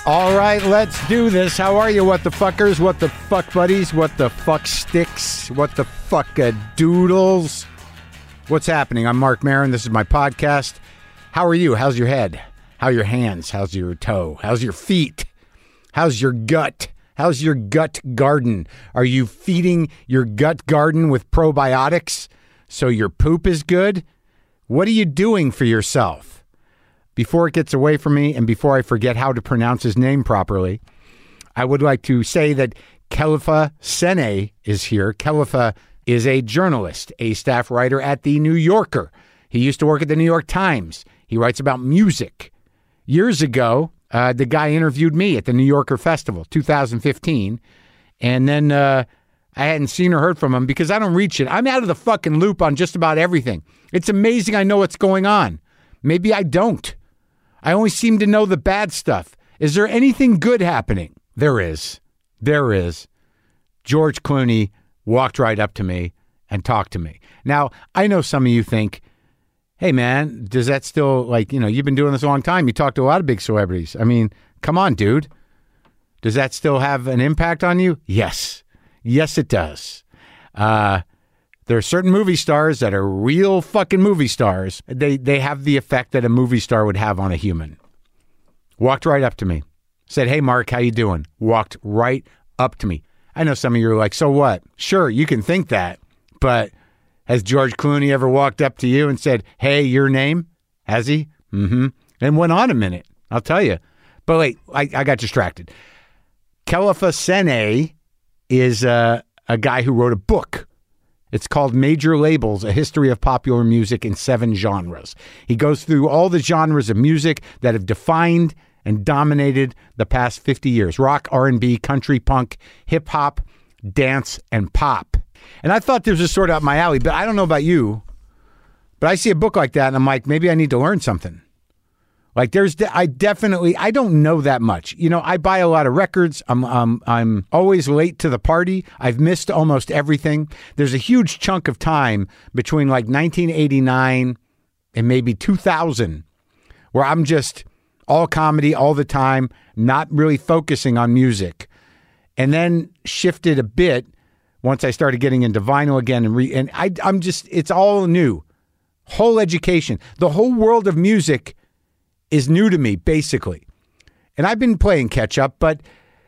All right, let's do this. How are you, what the fuckers? What the fuck buddies? What the fuck sticks? What the fuck doodles? What's happening? I'm Mark Maron. This is my podcast. How are you? How's your head? How are your hands? How's your toe? How's your feet? How's your gut? How's your gut garden? Are you feeding your gut garden with probiotics so your poop is good? What are you doing for yourself? Before it gets away from me and before I forget how to pronounce his name properly, I would like to say that Kelefa Sene is here. Kelefa is a journalist, a staff writer at The New Yorker. He used to work at The New York Times. He writes about music. Years ago, the guy interviewed me at the New Yorker Festival, 2015, and then I hadn't seen or heard from him because I don't reach it. I'm out of the fucking loop on just about everything. It's amazing I know what's going on. Maybe I don't. I only seem to know the bad stuff. Is there anything good happening? There is. There is. George Clooney walked right up to me and talked to me. Now, I know some of you think, hey, man, does that still, you've been doing this a long time. You talk to a lot of big celebrities. I mean, come on, dude. Does that still have an impact on you? Yes. Yes, it does. There are certain movie stars that are real fucking movie stars. They have the effect that a movie star would have on a human. Walked right up to me. Said, hey, Mark, how you doing? Walked right up to me. I know some of you are like, so what? Sure, you can think that. But has George Clooney ever walked up to you and said, hey, your name? Has he? Mm-hmm. And went on a minute. I'll tell you. But wait, I got distracted. Kelefa Sene is a guy who wrote a book. It's called Major Labels, A History of Popular Music in 7 Genres. He goes through all the genres of music that have defined and dominated the past 50 years. Rock, R&B, country, punk, hip-hop, dance, and pop. And I thought this was sort of up my alley, but I don't know about you. But I see a book like that, and I'm like, maybe I need to learn something. Like I don't know that much. You know, I buy a lot of records. I'm always late to the party. I've missed almost everything. There's a huge chunk of time between like 1989 and maybe 2000 where I'm just all comedy all the time, not really focusing on music. And then shifted a bit once I started getting into vinyl again I'm just, it's all new. Whole education. The whole world of music is new to me, basically. And I've been playing catch up, but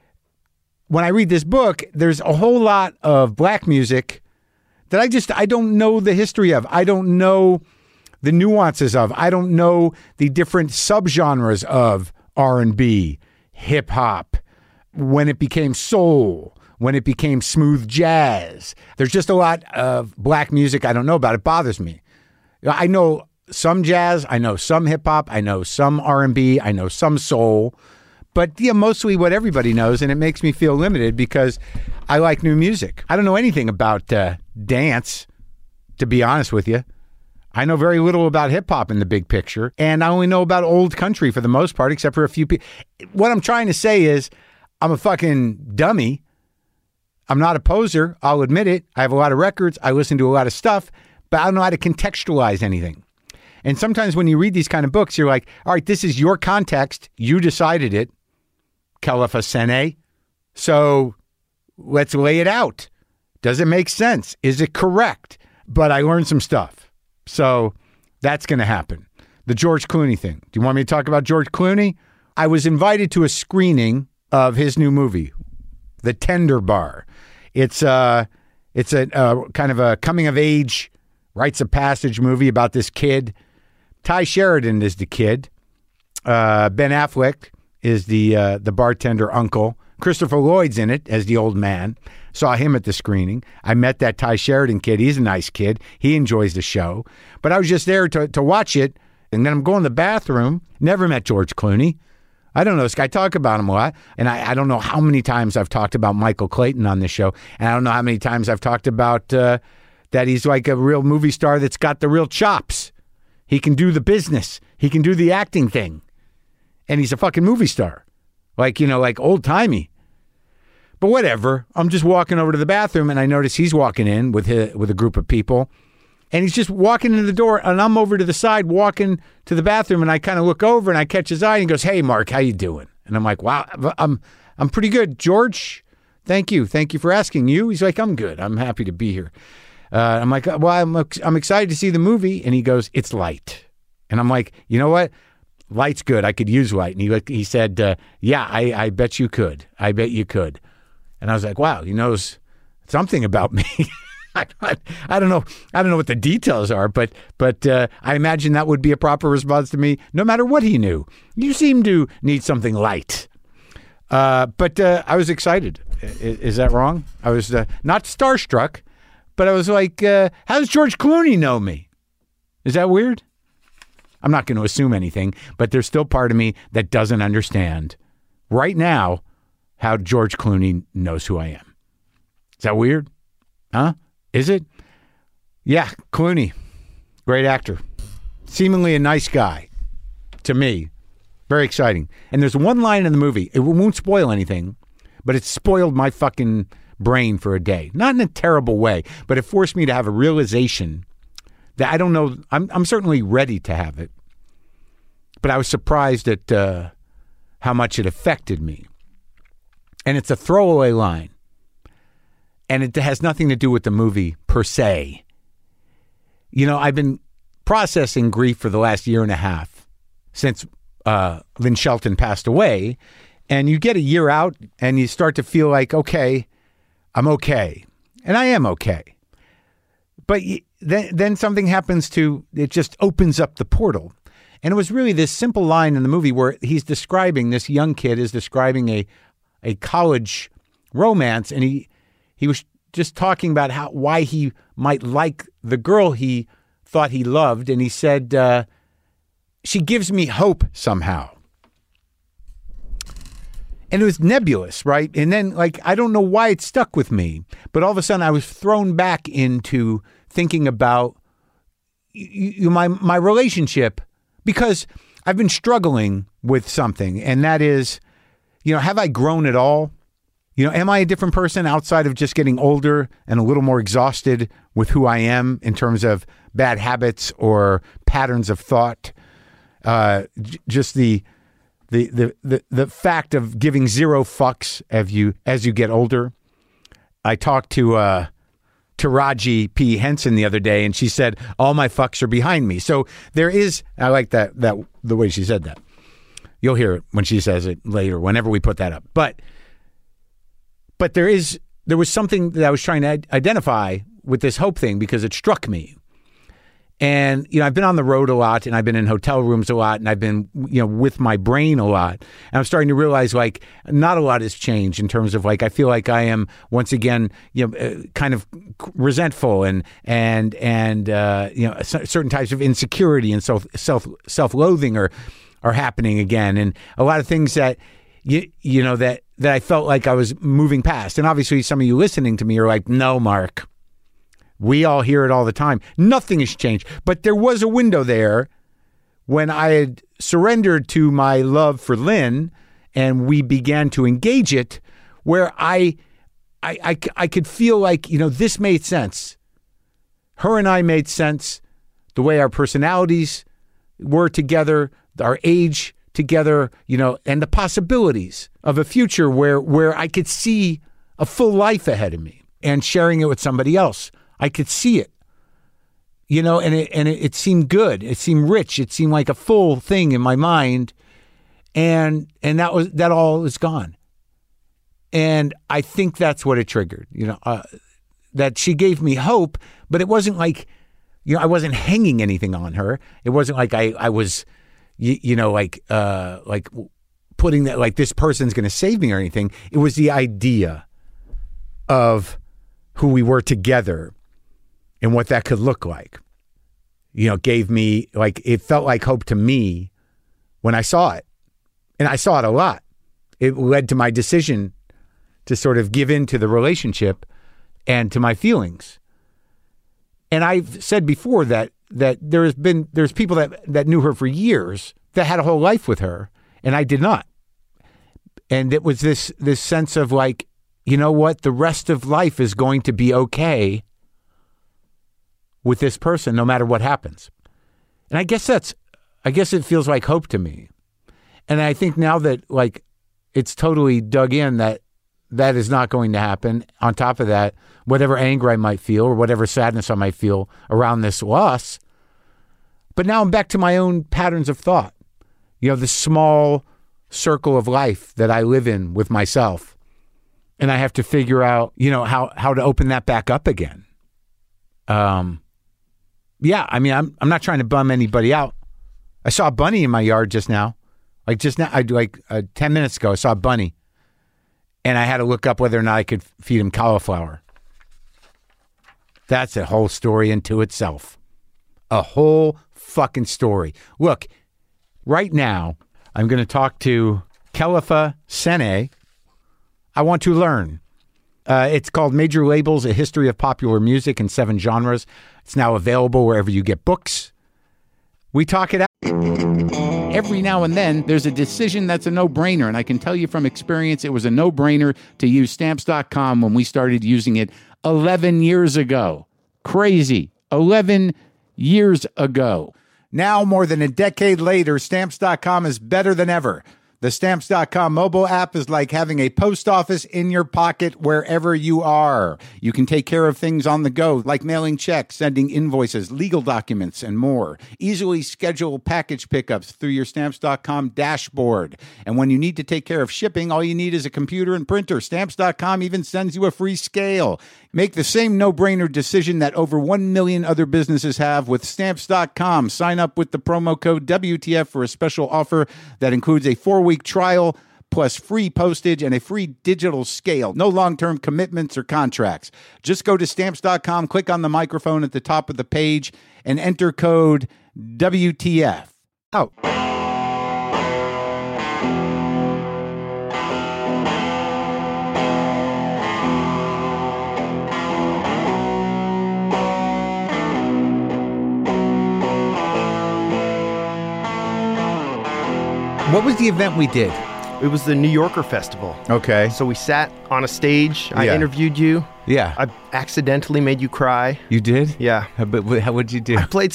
when I read this book, there's a whole lot of black music that I don't know the history of. I don't know the nuances of. I don't know the different subgenres of R&B, hip hop, when it became soul, when it became smooth jazz. There's just a lot of black music I don't know about. It bothers me. I know some jazz, I know some hip hop, I know some R&B, I know some soul, but mostly what everybody knows, and it makes me feel limited because I like new music. I don't know anything about dance, to be honest with you. I know very little about hip hop in the big picture, and I only know about old country for the most part, except for a few people. What I'm trying to say is I'm a fucking dummy. I'm not a poser, I'll admit it. I have a lot of records, I listen to a lot of stuff, but I don't know how to contextualize anything. And sometimes when you read these kind of books, you're like, all right, this is your context. You decided it, Kelefa Sene. So let's lay it out. Does it make sense? Is it correct? But I learned some stuff. So that's going to happen. The George Clooney thing. Do you want me to talk about George Clooney? I was invited to a screening of his new movie, The Tender Bar. It's a kind of a coming of age, rites of passage movie about this kid. Ty Sheridan is the kid. Ben Affleck is the bartender uncle. Christopher Lloyd's in it as the old man. Saw him at the screening. I met that Ty Sheridan kid. He's a nice kid. He enjoys the show. But I was just there to watch it. And then I'm going to the bathroom. Never met George Clooney. I don't know this guy. I talk about him a lot. And I don't know how many times I've talked about Michael Clayton on this show. And I don't know how many times I've talked about that he's like a real movie star that's got the real chops. He can do the business. He can do the acting thing. And he's a fucking movie star. Like old-timey. But whatever. I'm just walking over to the bathroom and I notice he's walking in with a group of people. And he's just walking into the door and I'm over to the side walking to the bathroom and I kind of look over and I catch his eye and he goes, "Hey, Mark, how you doing?" And I'm like, wow, I'm pretty good, George. Thank you for asking. He's like, I'm good. I'm happy to be here. I'm like, well, I'm excited to see the movie. And he goes, it's light. And I'm like, you know what? Light's good. I could use light. And he said, yeah, I bet you could. I bet you could. And I was like, wow, he knows something about me. I don't know. I don't know what the details are, but I imagine that would be a proper response to me, no matter what he knew. You seem to need something light. But I was excited. Is that wrong? I was not starstruck, but I was like, how does George Clooney know me? Is that weird? I'm not going to assume anything, but there's still part of me that doesn't understand right now how George Clooney knows who I am. Is that weird? Huh? Is it? Yeah, Clooney. Great actor. Seemingly a nice guy. To me. Very exciting. And there's one line in the movie. It won't spoil anything, but it spoiled my fucking brain for a day. Not in a terrible way, but it forced me to have a realization that I don't know. I'm certainly ready to have it, but I was surprised at how much it affected me. And it's a throwaway line. And it has nothing to do with the movie per se. You know, I've been processing grief for the last year and a half since Lynn Shelton passed away. And you get a year out and you start to feel like, okay, I'm okay. And I am okay. But then something happens it just opens up the portal. And it was really this simple line in the movie where this young kid is describing a college romance, and he was just talking about why he might like the girl he thought he loved, and he said, she gives me hope somehow. And it was nebulous, right? And then, I don't know why it stuck with me, but all of a sudden I was thrown back into thinking about my relationship, because I've been struggling with something, and that is, have I grown at all? Am I a different person outside of just getting older and a little more exhausted with who I am in terms of bad habits or patterns of thought? Just the fact of giving zero fucks as you get older. I talked to Taraji P. Henson the other day, and she said, all my fucks are behind me. So I like that the way she said that. You'll hear it when she says it later, whenever we put that up. But there was something that I was trying to identify with this hope thing, because it struck me. And, I've been on the road a lot, and I've been in hotel rooms a lot, and I've been, with my brain a lot. And I'm starting to realize, not a lot has changed in terms of, I feel like I am once again, kind of resentful and certain types of insecurity and self-loathing are happening again. And a lot of things that, that I felt like I was moving past. And obviously some of you listening to me are like, no, Mark. We all hear it all the time. Nothing has changed. But there was a window there when I had surrendered to my love for Lynn, and we began to engage it, where I could feel like, this made sense. Her and I made sense. The way our personalities were together, our age together, and the possibilities of a future where I could see a full life ahead of me, and sharing it with somebody else. I could see it, and it seemed good. It seemed rich. It seemed like a full thing in my mind, and that all is gone. And I think that's what it triggered. That she gave me hope, but it wasn't like, I wasn't hanging anything on her. It wasn't like I was, like putting that, like, this person's going to save me or anything. It was the idea of who we were together and what that could look like. Gave me, it felt like hope to me when I saw it. And I saw it a lot. It led to my decision to sort of give in to the relationship and to my feelings. And I've said before that there's people that knew her for years that had a whole life with her, and I did not. And it was this sense of you know what? The rest of life is going to be okay with this person, no matter what happens. And I guess it feels like hope to me. And I think now that it's totally dug in that is not going to happen. On top of that, whatever anger I might feel or whatever sadness I might feel around this loss. But now I'm back to my own patterns of thought. The small circle of life that I live in with myself. And I have to figure out, how to open that back up again. Yeah, I mean, I'm not trying to bum anybody out. I saw a bunny in my yard just now. 10 minutes ago, I saw a bunny. And I had to look up whether or not I could feed him cauliflower. That's a whole story into itself. A whole fucking story. Look, right now, I'm going to talk to Kelefa Sene. I want to learn. It's called Major Labels, A History of Popular Music in 7 Genres. It's now available wherever you get books. We talk it out. Every now and then, there's a decision that's a no-brainer, and I can tell you from experience, it was a no-brainer to use Stamps.com when we started using it 11 years ago. Crazy. 11 years ago. Now, more than a decade later, Stamps.com is better than ever. The Stamps.com mobile app is like having a post office in your pocket wherever you are. You can take care of things on the go, like mailing checks, sending invoices, legal documents, and more. Easily schedule package pickups through your Stamps.com dashboard. And when you need to take care of shipping, all you need is a computer and printer. Stamps.com even sends you a free scale. Make the same no-brainer decision that over 1 million other businesses have with Stamps.com. Sign up with the promo code WTF for a special offer that includes a 4-week trial plus free postage and a free digital scale. No long-term commitments or contracts. Just go to Stamps.com, click on the microphone at the top of the page, and enter code WTF. Out. What was the event we did? It was the New Yorker Festival. Okay. So we sat on a stage. I interviewed you. Yeah. I accidentally made you cry. You did? Yeah. But how would you do? I played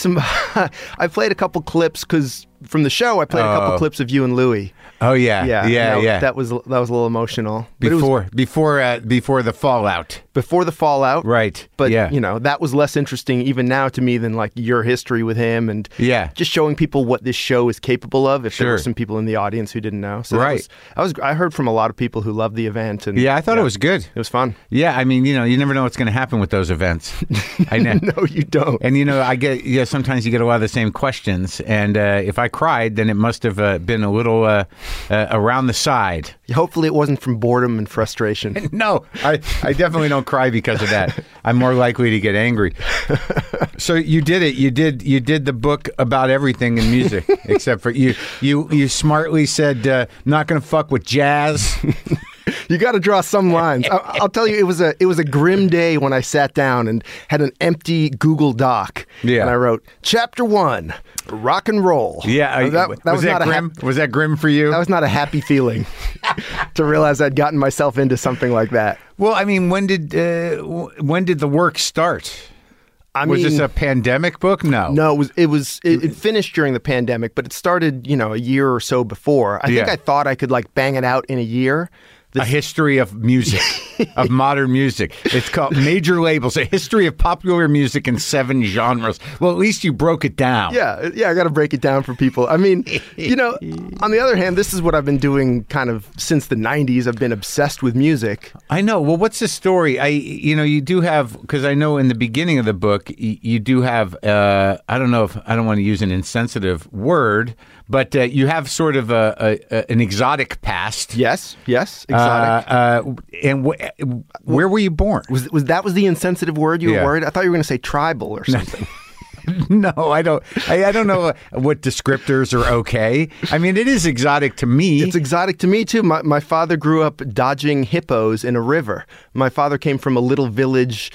I played a couple clips because from the show I played a couple clips of you and Louie. Oh yeah. Yeah. That was a little emotional. Before the fallout. Before the fallout. Right. But that was less interesting even now to me than like your history with him and just showing people what this show is capable of if there were some people in the audience who didn't know. So I heard from a lot of people who loved the event and I thought it was good. It was fun. Yeah, I mean, you never know what's going to happen with those events. I know. No, you don't. And I get sometimes you get a lot of the same questions and if I cried then it must have been a little around the side. Hopefully it wasn't from boredom and frustration. No, I definitely don't cry because of that. I'm more likely to get angry. So you did it. You did the book about everything in music except for you smartly said not going to fuck with jazz. You got to draw some lines. I'll tell you, it was a grim day when I sat down and had an empty Google Doc. Yeah. And I wrote, Chapter 1, rock and roll. Yeah. Was that grim? Was that grim for you? That was not a happy feeling to realize I'd gotten myself into something like that. Well, I mean, when did the work start? Was this a pandemic book? No. No, it finished during the pandemic, but it started, a year or so before. I think I thought I could bang it out in a year. A history of music, of modern music. It's called Major Labels, A History of Popular Music in 7 Genres. Well, at least you broke it down. Yeah, I got to break it down for people. I mean, on the other hand, this is what I've been doing kind of since the 90s. I've been obsessed with music. I know. Well, what's the story? You do have, because I know in the beginning of the book, you do have, I don't want to use an insensitive word, but you have sort of an exotic past. Yes, exotic. And where were you born? Was that the insensitive word you were worried? I thought you were going to say tribal or something. No, I don't. I don't know what descriptors are okay. I mean, it is exotic to me. It's exotic to me too. My father grew up dodging hippos in a river. My father came from a little village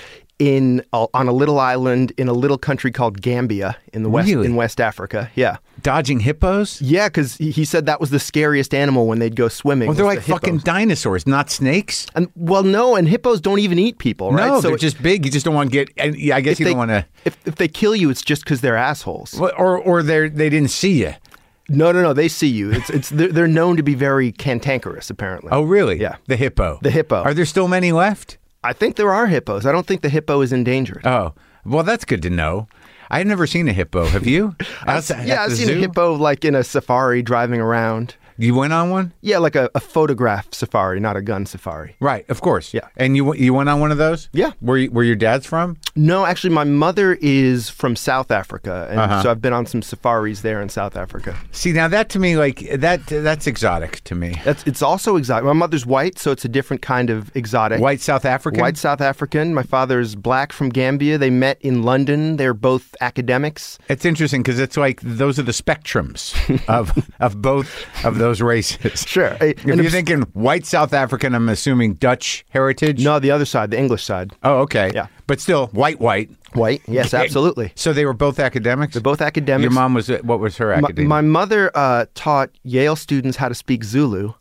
on a little island in a little country called Gambia in the West Africa. Yeah. Dodging hippos? Yeah, because he said that was the scariest animal when they'd go swimming. Well, they're like fucking dinosaurs, not snakes. And hippos don't even eat people, right? No, they're just big. You just don't want to get. I guess you don't want to. If they kill you, it's just because they're assholes. Or they didn't see you. No. They see you. They're known to be very cantankerous, apparently. Oh, really? Yeah. The hippo. The hippo. Are there still many left? I think there are hippos. I don't think the hippo is endangered. Oh, well, that's good to know. I've never seen a hippo. Have you? I've seen a hippo like in a safari driving around. You went on one? Yeah, like a photograph safari, not a gun safari. Right, of course. Yeah. And you went on one of those? Yeah. Where your dad's from? No, actually, my mother is from South Africa, and so I've been on some safaris there in South Africa. See, now that to me, like that's exotic to me. It's also exotic. My mother's white, so it's a different kind of exotic. White South African? White South African. My father's black from Gambia. They met in London. They're both academics. It's interesting because it's like those are the spectrums of both of those races. Sure. If you're thinking white South African, I'm assuming Dutch heritage? No, the other side, the English side. Oh, okay. Yeah. But still, white. White, yes, absolutely. So they were both academics? They're both academics. Your mom what was her academia? My mother taught Yale students how to speak Zulu.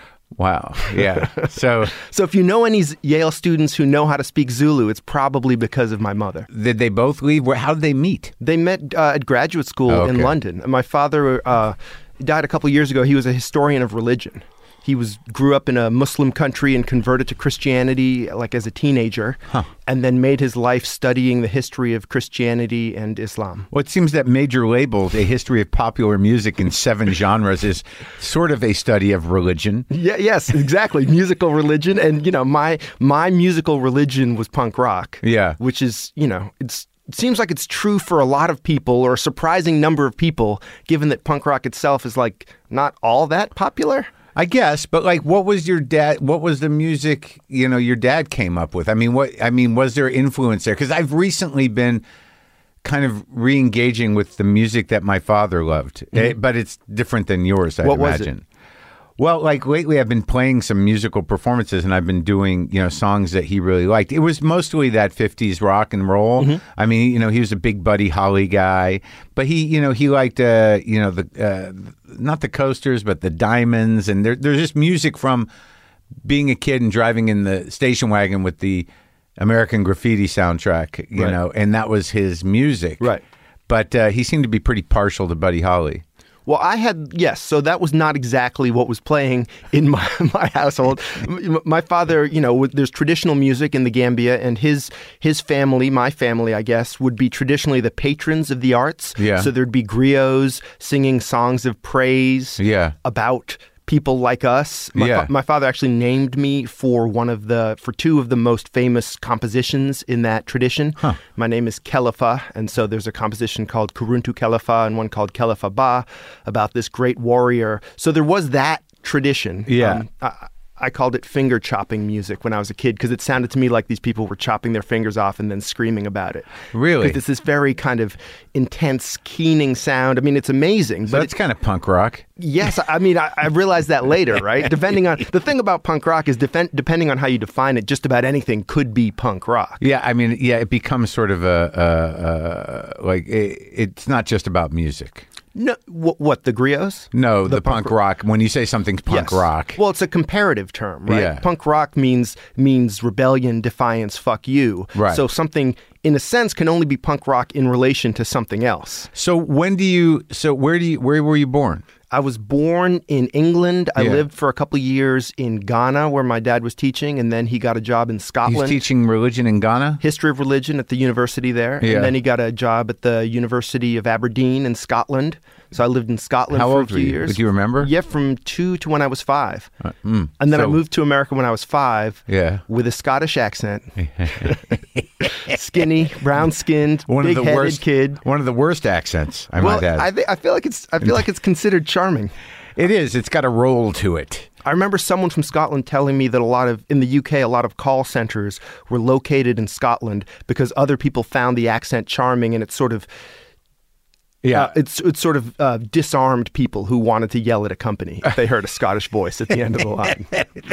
Wow. Yeah. So if you know any Yale students who know how to speak Zulu, it's probably because of my mother. Did they both leave? How did they meet? They met at graduate school in London. My father died a couple years ago. He was a historian of religion. He grew up in a Muslim country and converted to Christianity like as a teenager, and then made his life studying the history of Christianity and Islam. Well, it seems that Major Labels, A History of Popular Music in 7 Genres, is sort of a study of religion. Yeah, yes, exactly. Musical religion. And, my musical religion was punk rock. Yeah. Which is, it seems like it's true for a lot of people, or a surprising number of people, given that punk rock itself is like not all that popular. I guess, but like, what was the music, your dad came up with? Was there influence there? Because I've recently been kind of re-engaging with the music that my father loved, but it's different than yours, I'd imagine. What was it? Well, like lately I've been playing some musical performances and I've been doing, songs that he really liked. It was mostly that 50s rock and roll. Mm-hmm. I mean, he was a big Buddy Holly guy, but he liked, not the Coasters, but the Diamonds. And there's just music from being a kid and driving in the station wagon with the American Graffiti soundtrack, you know, and that was his music. Right. But he seemed to be pretty partial to Buddy Holly. Well, so that was not exactly what was playing in my household. My father, there's traditional music in the Gambia, and his family, my family, I guess, would be traditionally the patrons of the arts. Yeah. So there'd be griots singing songs of praise about people like us. My father actually named me for two of the most famous compositions in that tradition. Huh. My name is Kelefa, and so there's a composition called Kuruntu Kelefa and one called Kelefa Ba about this great warrior. So there was that tradition. Yeah. I called it finger chopping music when I was a kid because it sounded to me like these people were chopping their fingers off and then screaming about it. Really? Because it's this very kind of intense, keening sound. I mean, it's amazing. So it's kind of punk rock. Yes. I mean, I realized that later, right? Depending on the thing about punk rock is depending on how you define it, just about anything could be punk rock. Yeah. I mean, it becomes sort of it's not just about music. No, what, the griots? No, the punk rock. When you say something's punk rock. Well, it's a comparative term, right? Yeah. Punk rock means rebellion, defiance, fuck you. Right. So something, in a sense, can only be punk rock in relation to something else. So where were you born? I was born in England. I lived for a couple of years in Ghana where my dad was teaching, and then he got a job in Scotland. He was teaching religion in Ghana? History of religion at the university there. Yeah. And then he got a job at the University of Aberdeen in Scotland. So I lived in Scotland for a few years. Do you remember? Yeah, from 2 to when I was 5. And then I moved to America when I was 5 with a Scottish accent. Skinny, brown-skinned, big-headed kid. One of the worst accents, I might add. I feel like it's considered charming. It is. It's got a roll to it. I remember someone from Scotland telling me that in the UK, a lot of call centers were located in Scotland because other people found the accent charming, and it sort of disarmed people who wanted to yell at a company if they heard a Scottish voice at the end of the line.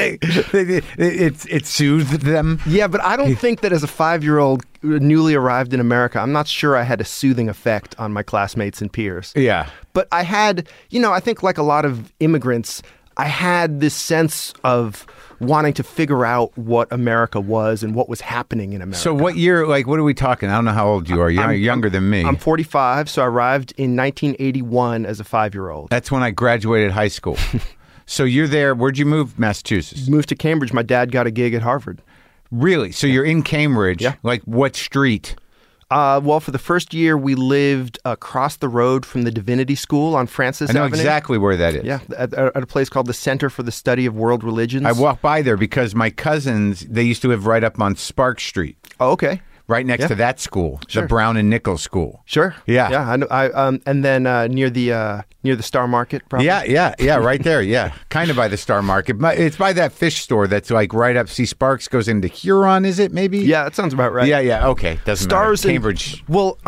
It soothed them. Yeah, but I don't think that as a 5-year-old newly arrived in America, I'm not sure I had a soothing effect on my classmates and peers. Yeah. But I had, I think like a lot of immigrants, I had this sense of wanting to figure out what America was and what was happening in America. So what year, like, what are we talking? I don't know how old you are. You're younger than me. I'm 45, so I arrived in 1981 as a 5-year-old. That's when I graduated high school. So you're there. Where'd you move? Massachusetts. Moved to Cambridge. My dad got a gig at Harvard. Really? So you're in Cambridge. Yeah. Like what street? Well, for the first year, we lived across the road from the Divinity School on Francis I know Avenue. exactly where that is. Yeah, at a place called the Center for the Study of World Religions. I walked by there because my cousins, they used to live right up on Spark Street, Oh, okay. right next to that school, Sure. the Brown and Nichols School. Sure. Yeah. Yeah. I know. And then near the Star Market. Probably. Yeah, right there. Yeah, kind of by the Star Market. It's by that fish store that's like right up. See, Sparks goes into Huron, is it? Maybe. Yeah, that sounds about right. Yeah. Okay, doesn't Stars matter. and- Cambridge. Well,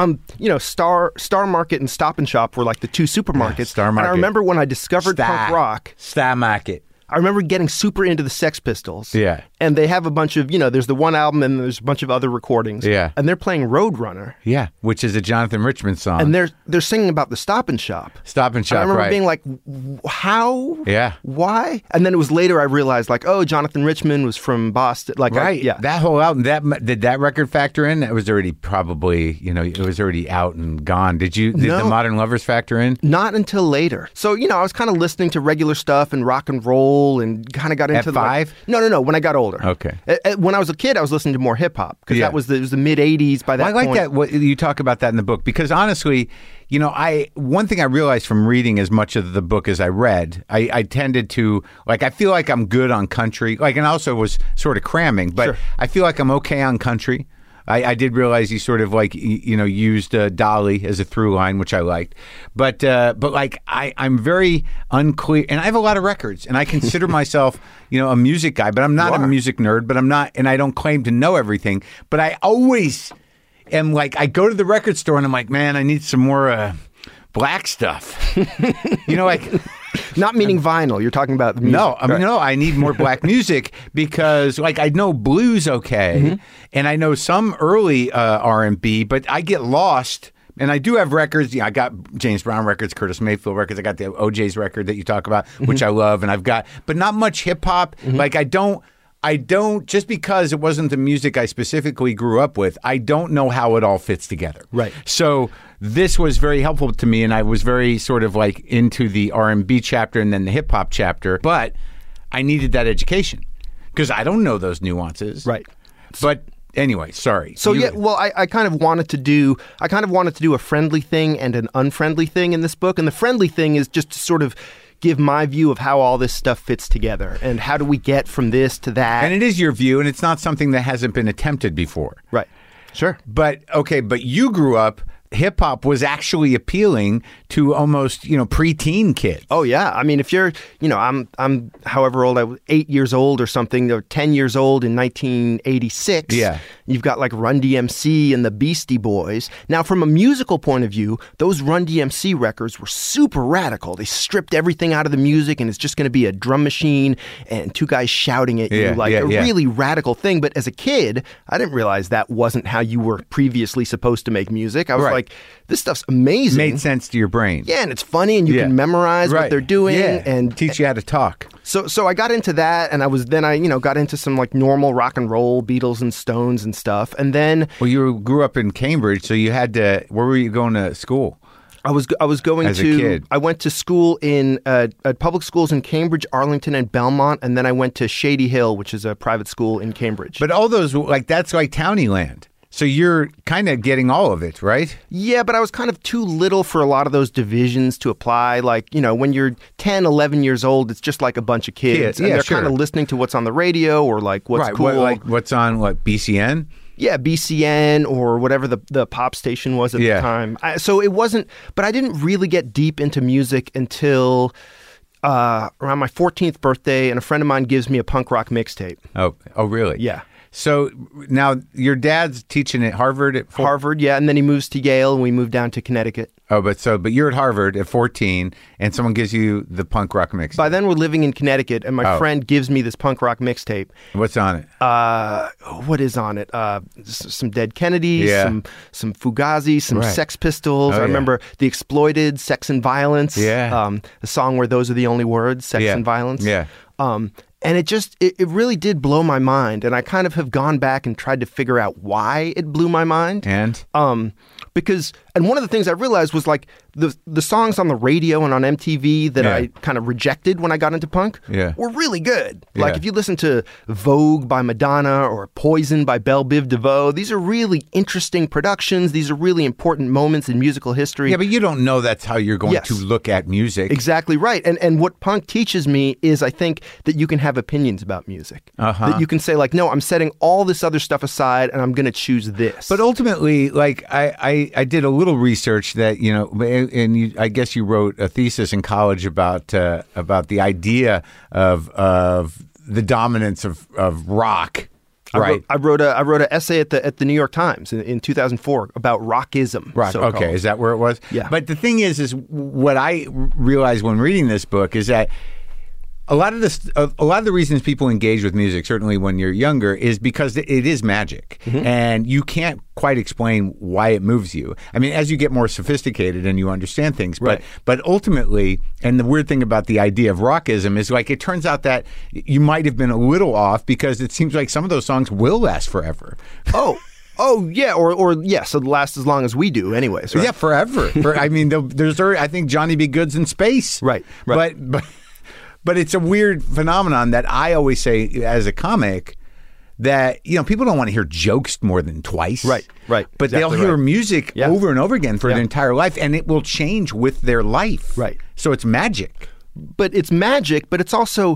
Star Market and Stop and Shop were like the two supermarkets. Star Market. And I remember when I discovered punk rock. Star Market. I remember getting super into the Sex Pistols. Yeah. And they have a bunch of, there's the one album and there's a bunch of other recordings. Yeah. And they're playing Roadrunner. Yeah, which is a Jonathan Richman song. And they're singing about the Stop and Shop. Stop and And Shop, I remember right? being like, how? Yeah. Why? And then it was later I realized, like, oh, Jonathan Richman was from Boston. Like, Right. yeah. That whole album, did that record factor in? That was already probably, it was already out and gone. Did the Modern Lovers factor in? Not until later. So, I was kind of listening to regular stuff and rock and roll and kind of got into At 5? No, when I got older. Okay. When I was a kid, I was listening to more hip hop because Yeah. it was the mid 80s by that Well, I like point. that. What you talk about that in the book because honestly, one thing I realized from reading as much of the book as I read, I tended to I feel like I'm good on country, and I also was sort of cramming, but Sure. I feel like I'm okay on country. I did realize he sort of used Dolly as a through line, which I liked, but I'm very unclear, and I have a lot of records, and I consider myself a music guy, but I'm not a music nerd, but I'm not, and I don't claim to know everything, but I always am I go to the record store and I'm like, man, I need some more black stuff, Not meaning vinyl. You're talking about the music. No, I need more black music because, I know blues okay, and I know some early R&B, but I get lost. And I do have records. I got James Brown records, Curtis Mayfield records. I got the OJ's record that you talk about, which I love, and I've got, but not much hip hop. I don't, just because it wasn't the music I specifically grew up with, I don't know how it all fits together. Right. So this was very helpful to me, and I was very sort of into the R&B chapter and then the hip hop chapter, but I needed that education because I don't know those nuances. Right. But anyway, sorry. So I kind of wanted to do a friendly thing and an unfriendly thing in this book, and the friendly thing is just to sort of give my view of how all this stuff fits together and how do we get from this to that. And it is your view, and it's not something that hasn't been attempted before. Right. Sure. But you grew up, hip hop was actually appealing to almost, preteen kids. Oh yeah. I mean, if you're, I'm however old I was, 8 years old or something, or 10 years old in 1986. Yeah. You've got Run DMC and the Beastie Boys. Now, from a musical point of view, those Run DMC records were super radical. They stripped everything out of the music, and it's just going to be a drum machine and two guys shouting at you really radical thing. But as a kid, I didn't realize that wasn't how you were previously supposed to make music. I was like, this stuff's amazing. Made sense to your brain. Yeah, and it's funny, and you can memorize what they're doing, and teach you how to talk. So I got into that, and I got into some normal rock and roll, Beatles and Stones and stuff, and then you grew up in Cambridge, so you had to. Where were you going to school? I was going as to. A kid. I went to school at public schools in Cambridge, Arlington, and Belmont, and then I went to Shady Hill, which is a private school in Cambridge. But all those that's like townie land. So you're kind of getting all of it, right? Yeah, but I was kind of too little for a lot of those divisions to apply. When you're 10, 11 years old, it's just like a bunch of kids. And they're kind of listening to what's on the radio or what's cool. What's on, BCN? Yeah, BCN or whatever the pop station was at the time. So it wasn't, but I didn't really get deep into music until around my 14th birthday, and a friend of mine gives me a punk rock mixtape. Oh, really? Yeah. So now your dad's teaching at Harvard? Harvard, yeah, and then he moves to Yale, and we moved down to Connecticut. Oh, but you're at Harvard at 14, and someone gives you the punk rock mixtape. By then, we're living in Connecticut, and my friend gives me this punk rock mixtape. What's on it? What is on it? Some Dead Kennedys, some Fugazi, some Sex Pistols. I remember The Exploited, Sex and Violence. Yeah. The song where those are the only words, Sex and Violence. Yeah. And it really did blow my mind. And I kind of have gone back and tried to figure out why it blew my mind. And? Because one of the things I realized was like the songs on the radio and on MTV that I kind of rejected when I got into punk were really good. Yeah. Like if you listen to Vogue by Madonna or Poison by Belle Biv DeVoe, these are really interesting productions. These are really important moments in musical history. Yeah, but you don't know that's how you're going to look at music. Exactly right. And what punk teaches me is I think that you can have opinions about music. That you can say like, no, I'm setting all this other stuff aside and I'm going to choose this. But ultimately, like I did a little research that, and I guess you wrote a thesis in college about the idea of the dominance of rock. Right. I wrote an essay at the New York Times in 2004 about rockism. Right. So-called. Okay. Is that where it was? Yeah. But the thing is what I realized when reading this book is that a lot of the reasons people engage with music, certainly when you're younger, is because it is magic, and you can't quite explain why it moves you. I mean, as you get more sophisticated and you understand things, but ultimately, and the weird thing about the idea of rockism is like it turns out that you might have been a little off because it seems like some of those songs will last forever. Oh yeah, or yes, it'll last as long as we do, anyways. Right? Yeah, forever. There's I think Johnny B. Good's in space. Right. But it's a weird phenomenon that I always say as a comic that, people don't want to hear jokes more than twice. Right. But exactly they'll hear music over and over again for their entire life, and it will change with their life. Right. So it's magic. But it's magic, but it's also,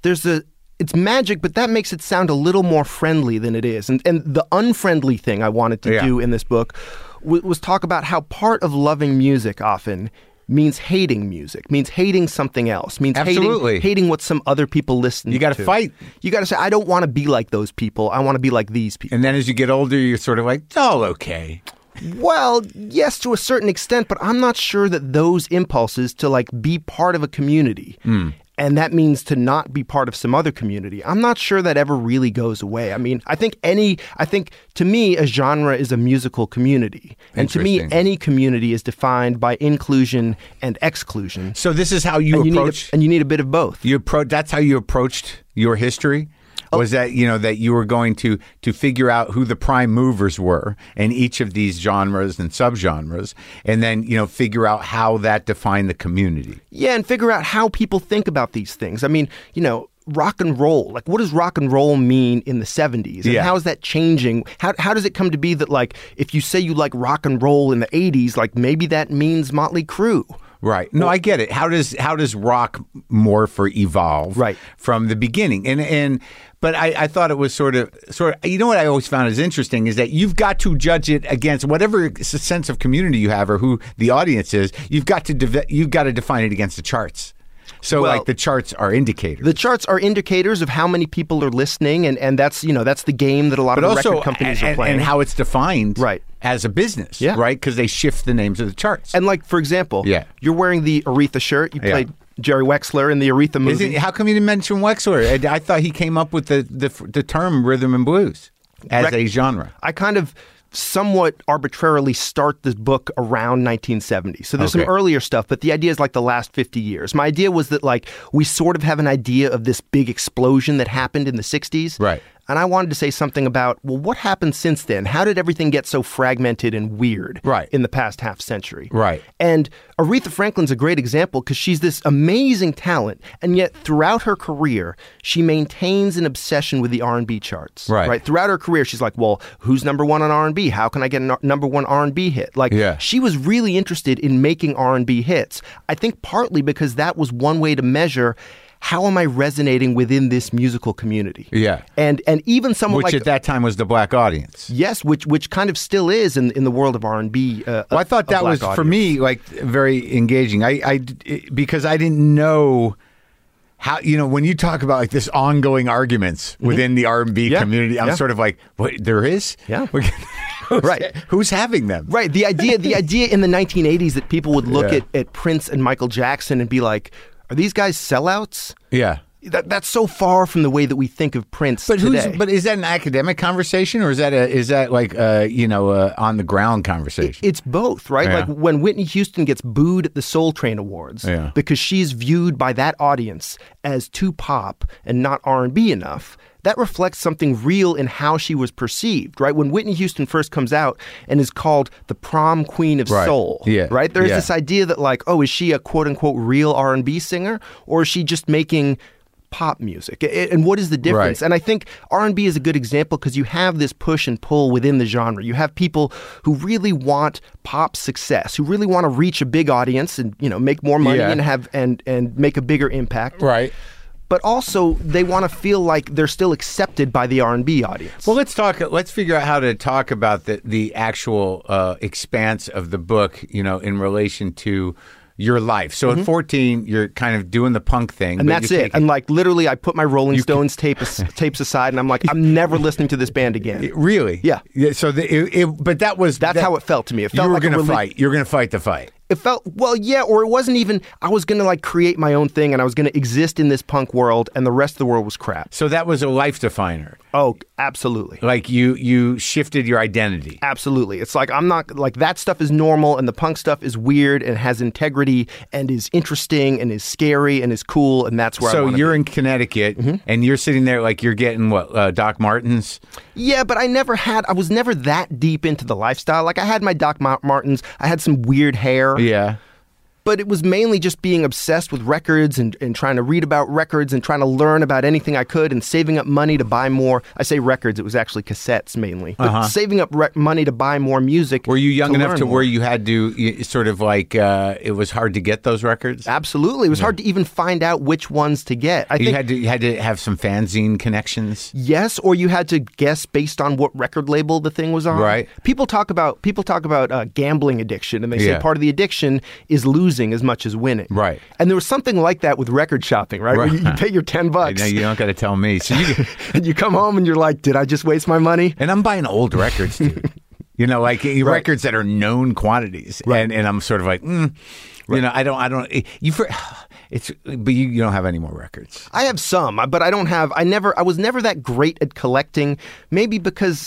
it's magic, but that makes it sound a little more friendly than it is. And the unfriendly thing I wanted to do in this book was talk about how part of loving music often means hating music, means hating something else, means hating what some other people listen to. You got to fight. You got to say, I don't want to be like those people. I want to be like these people. And then as you get older, you're sort of like, it's all okay. Well, yes, to a certain extent, but I'm not sure that those impulses to like be part of a community and that means to not be part of some other community, I'm not sure that ever really goes away. I mean, I think to me, a genre is a musical community. And to me, any community is defined by inclusion and exclusion. So this is how you approach... And you need a bit of both. That's how you approached your history? Was that, that you were going to figure out who the prime movers were in each of these genres and subgenres, and then, figure out how that defined the community. Yeah, and figure out how people think about these things. I mean, rock and roll, like what does rock and roll mean in the 70s? And how is that changing? How does it come to be that like, if you say you like rock and roll in the 80s, like maybe that means Motley Crue? Right. No, I get it. How does rock morph or evolve from the beginning? But I thought it was sort of, what I always found is interesting is that you've got to judge it against whatever sense of community you have or who the audience is. You've got to define it against the charts. So like the charts are indicators. The charts are indicators of how many people are listening, and that's the game that a lot of the record companies are playing. And how it's defined as a business, right? Because they shift the names of the charts. And like, for example, you're wearing the Aretha shirt. You played Jerry Wexler in the Aretha movie. How come you didn't mention Wexler? I thought he came up with the term rhythm and blues as a genre. I kind of somewhat arbitrarily start this book around 1970. So there's some earlier stuff, but the idea is like the last 50 years. My idea was that like we sort of have an idea of this big explosion that happened in the 60s. Right. And I wanted to say something about, well, what happened since then? How did everything get so fragmented and weird in the past half century? Right. And Aretha Franklin's a great example because she's this amazing talent, and yet throughout her career, she maintains an obsession with the R&B charts. Right. Throughout her career, she's like, well, who's number one on R&B? How can I get a number one R&B hit? Like, she was really interested in making R&B hits. I think partly because that was one way to measure how am I resonating within this musical community? Yeah. And even someone which at that time was the black audience. Yes, which kind of still is in the world of R&B. Well, I thought that was, for me, like very engaging. Because I didn't know how, when you talk about like this ongoing arguments within the R&B community, I'm sort of like, what, there is? Yeah. Right. Who's having them? Right. The idea in the 1980s that people would look at Prince and Michael Jackson and be like, are these guys sellouts? Yeah. That's so far from the way that we think of Prince today. But is that an academic conversation, or is that like on the ground conversation? It's both, right? Yeah. Like when Whitney Houston gets booed at the Soul Train Awards because she's viewed by that audience as too pop and not R&B enough. That reflects something real in how she was perceived, right? When Whitney Houston first comes out and is called the prom queen of soul, right? There's this idea that like, oh, is she a quote unquote real R&B singer, or is she just making pop music? And what is the difference? Right. And I think R&B is a good example because you have this push and pull within the genre. You have people who really want pop success, who really want to reach a big audience and, you know, make more money and have and make a bigger impact. Right. But also they want to feel like they're still accepted by the R&B audience. Well, let's figure out how to talk about the actual expanse of the book, you know, in relation to your life. So at 14, you're kind of doing the punk thing. And that's it. And like literally, I put my Rolling Stones tapes aside and I'm like, I'm never listening to this band again. Really? Yeah. So but that's how it felt to me. It felt you were like going to fight. You're going to fight the fight. It felt, well, yeah, or it wasn't even, I was going to like create my own thing and I was going to exist in this punk world and the rest of the world was crap. So that was a life definer. Oh, absolutely. Like you shifted your identity. Absolutely. It's like, I'm not, like that stuff is normal and the punk stuff is weird and has integrity and is interesting and is scary and is cool, and that's where I want to be. So you're in Connecticut and you're sitting there like you're getting what, Doc Martens? Yeah, but I was never that deep into the lifestyle. Like I had my Doc Martens, I had some weird hair. Yeah. But it was mainly just being obsessed with records and trying to read about records and trying to learn about anything I could and saving up money to buy more. I say records, it was actually cassettes mainly. But saving up money to buy more music. Were you young enough to where you had to sort of like, it was hard to get those records? Absolutely. It was hard to even find out which ones to get. I think you had to have some fanzine connections? Yes, or you had to guess based on what record label the thing was on. Right. People talk about gambling addiction, and they say part of the addiction is losing as much as winning. Right. And there was something like that with record shopping, right? Where you pay your $10. I know, you don't got to tell me. So and you come home and you're like, did I just waste my money? And I'm buying old records, dude. You know, like records that are known quantities. Right. And I'm sort of like, you know, I don't, but you don't have any more records. I have some, but I don't have, I was never that great at collecting, maybe because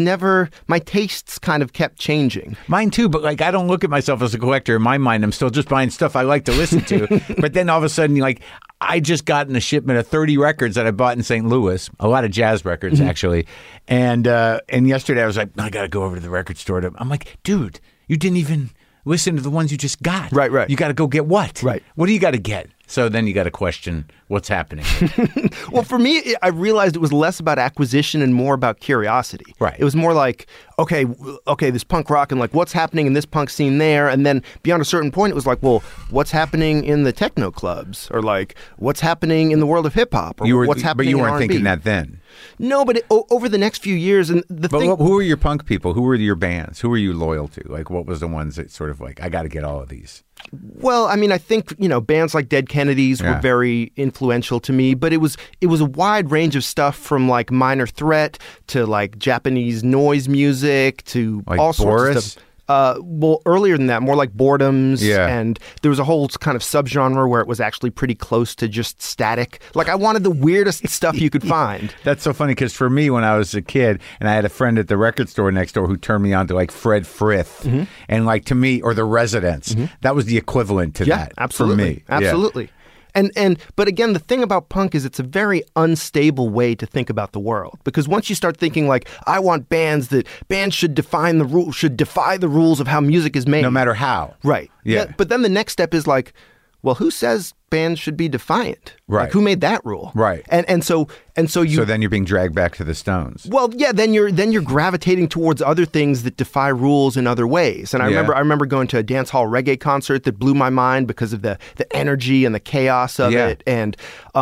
my tastes kind of kept changing. Mine too, but like I don't look at myself as a collector. In my mind, I'm still just buying stuff I like to listen to. But then all of a sudden, like, I just got in a shipment of 30 records that I bought in St. Louis, a lot of jazz records actually. And yesterday I was like, I got to go over to the record store. I'm like, dude, you didn't even listen to the ones you just got. Right. You got to go get what? Right. What do you got to get? So then you got to question what's happening. Well, for me, I realized it was less about acquisition and more about curiosity. Right. It was more like, okay, this punk rock and like what's happening in this punk scene there. And then beyond a certain point, it was like, well, what's happening in the techno clubs, or like what's happening in the world of hip hop, or what's happening in But you weren't R&B. thinking that then. No, but over the next few years, and who were your punk people? Who were your bands? Who were you loyal to? Like, what was the ones that sort of like, I got to get all of these? Well, I mean, I think, you know, bands like Dead Kennedys were very influential to me, but it was a wide range of stuff from like Minor Threat to like Japanese noise music to like all Boris? sorts of stuff. Well, earlier than that, more like Boredoms, and there was a whole kind of subgenre where it was actually pretty close to just static. Like, I wanted the weirdest stuff you could find. That's so funny, because for me, when I was a kid, and I had a friend at the record store next door who turned me on to like Fred Frith, and like to me, or the Residents, that was the equivalent to that absolutely. for me. Absolutely. But again, the thing about punk is it's a very unstable way to think about the world, because once you start thinking like, I want bands should defy the rules of how music is made, no matter how. Right. Yeah. But then the next step is like, well, who says bands should be defiant? Right. Like, who made that rule? Right. And so you. So then you're being dragged back to the Stones. Well, yeah. Then you're gravitating towards other things that defy rules in other ways. And I remember going to a dance hall reggae concert that blew my mind because of the energy and the chaos of it. And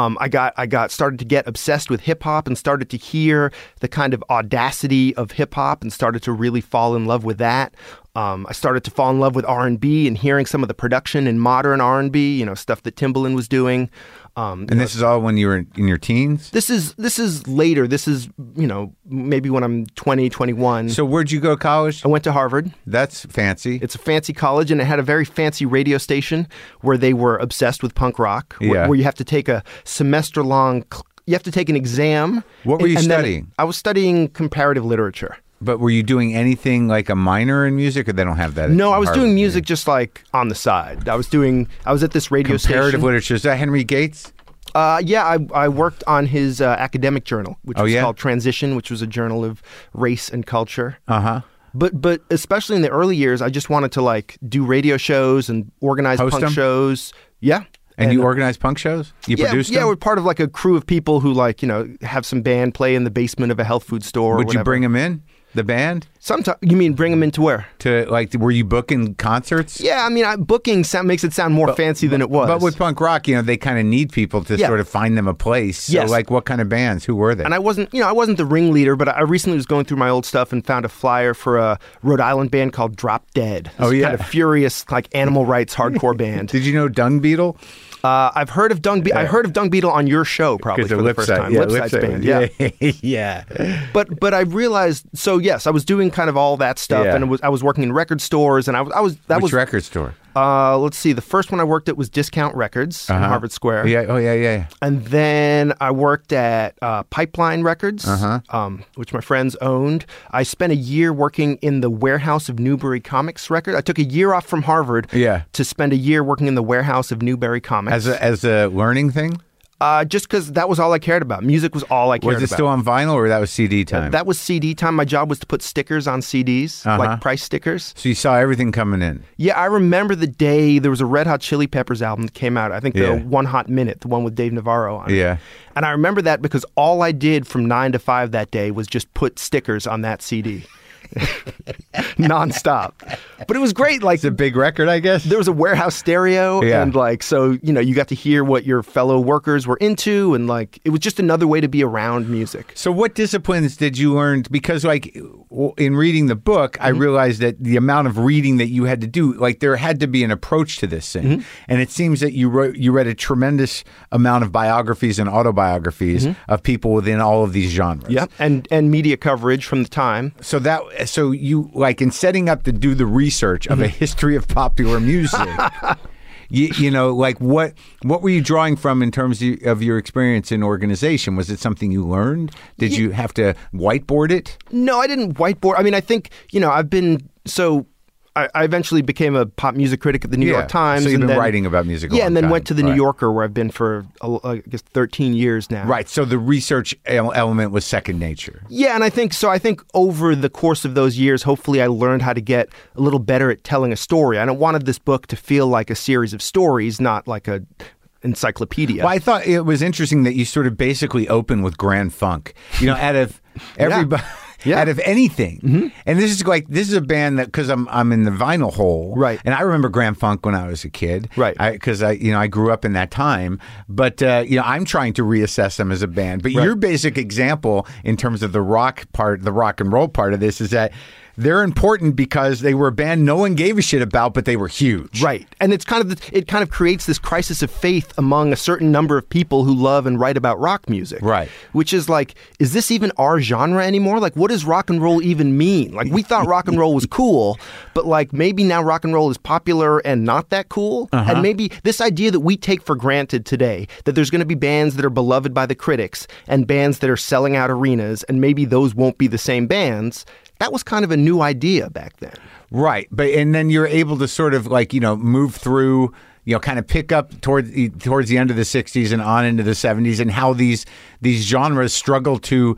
I started to get obsessed with hip hop and started to hear the kind of audacity of hip hop and started to really fall in love with that. I started to fall in love with R&B and hearing some of the production in modern R&B, you know, stuff that Timbaland Timbaland was doing. And this is all when you were in your teens? This is later. This is, maybe when I'm 20, 21. So where'd you go to college? I went to Harvard. That's fancy. It's a fancy college, and it had a very fancy radio station where they were obsessed with punk rock, where you have to take a semester-long, you have to take an exam. What were you studying? I was studying comparative literature. But were you doing anything like a minor in music, or they don't have that? No, I was doing music just like on the side. I was at this radio station. Comparative literature. Is that Henry Gates? I worked on his academic journal, which was called Transition, which was a journal of race and culture. Uh-huh. But especially in the early years, I just wanted to do radio shows and organize punk shows. Yeah. And you organize punk shows? You produced them? Yeah, we're part of a crew of people who have some band play in the basement of a health food store. Would you bring them in? The band? Sometimes. You mean bring them into where? Were you booking concerts? Yeah, booking makes it sound more fancy than it was. But with punk rock, they kind of need people to sort of find them a place. So, what kind of bands? Who were they? And I wasn't the ringleader, but I recently was going through my old stuff and found a flyer for a Rhode Island band called Drop Dead. Kind of furious, animal rights hardcore band. Did you know Dung Beetle? I've heard of Dung Beetle. I heard of Dung Beetle on your show probably for the first time. Lipside's band. Yeah. But I realized. So yes, I was doing kind of all that stuff, and I was working in record stores, and Which record store? Let's see. The first one I worked at was Discount Records in Harvard Square. Yeah. Oh, yeah. And then I worked at Pipeline Records, which my friends owned. I spent a year working in the warehouse of Newbury Comics Record. I took a year off from Harvard to spend a year working in the warehouse of Newbury Comics. As a learning thing? Just because that was all I cared about. Music was all I cared about. Was it still on vinyl, or that was CD time? That was CD time. My job was to put stickers on CDs, like price stickers. So you saw everything coming in. Yeah, I remember the day there was a Red Hot Chili Peppers album that came out. I think the One Hot Minute, the one with Dave Navarro on it. Yeah. And I remember that because all I did from 9 to 5 that day was just put stickers on that CD. nonstop. But it was great. Like, it's a big record, I guess. There was a warehouse stereo, and so you got to hear what your fellow workers were into, and it was just another way to be around music. So what disciplines did you learn? Because in reading the book, I realized that the amount of reading that you had to do, there had to be an approach to this thing. And it seems that you read a tremendous amount of biographies and autobiographies of people within all of these genres. Yeah, and media coverage from the time. So you, in setting up to do the research of a history of popular music, what were you drawing from in terms of your experience in organization? Was it something you learned? Did you have to whiteboard it? No, I didn't whiteboard. I mean, I think, I've been I eventually became a pop music critic at the New York Times. So you've been writing about music a long and then time. Went to the New Yorker, where I've been for, I guess, 13 years now. Right, so the research element was second nature. Yeah, and I think over the course of those years, hopefully I learned how to get a little better at telling a story. I wanted this book to feel like a series of stories, not like a encyclopedia. Well, I thought it was interesting that you sort of basically open with Grand Funk. Out of everybody... Out of anything. And this is a band that, because I'm in the vinyl hole. Right. And I remember Grand Funk when I was a kid. Right. Because I grew up in that time. But, I'm trying to reassess them as a band. But your basic example in terms of the rock and roll part of this is that they're important because they were a band no one gave a shit about, but they were huge. Right. And it kind of creates this crisis of faith among a certain number of people who love and write about rock music. Right. Which is is this even our genre anymore? What does rock and roll even mean? We thought rock and roll was cool, but maybe now rock and roll is popular and not that cool. And maybe this idea that we take for granted today, that there's going to be bands that are beloved by the critics and bands that are selling out arenas, and maybe those won't be the same bands. That was kind of a new idea back then. Right. And then you're able to sort of move through, kind of pick up towards the end of the 60s and on into the 70s, and how these genres struggle to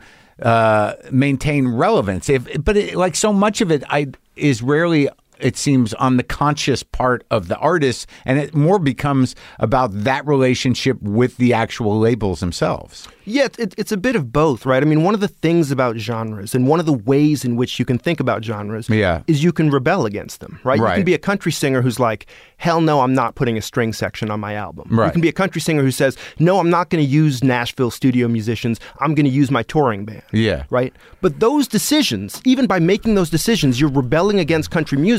maintain relevance. But so much of it is rarely, it seems, on the conscious part of the artist, and it more becomes about that relationship with the actual labels themselves. Yeah, it's a bit of both, right? I mean, one of the things about genres, and one of the ways in which you can think about genres, is you can rebel against them, right? You can be a country singer who's like, hell no, I'm not putting a string section on my album. Right. You can be a country singer who says, no, I'm not going to use Nashville studio musicians. I'm going to use my touring band. Yeah. Right? But those decisions, even by making those decisions, you're rebelling against country music.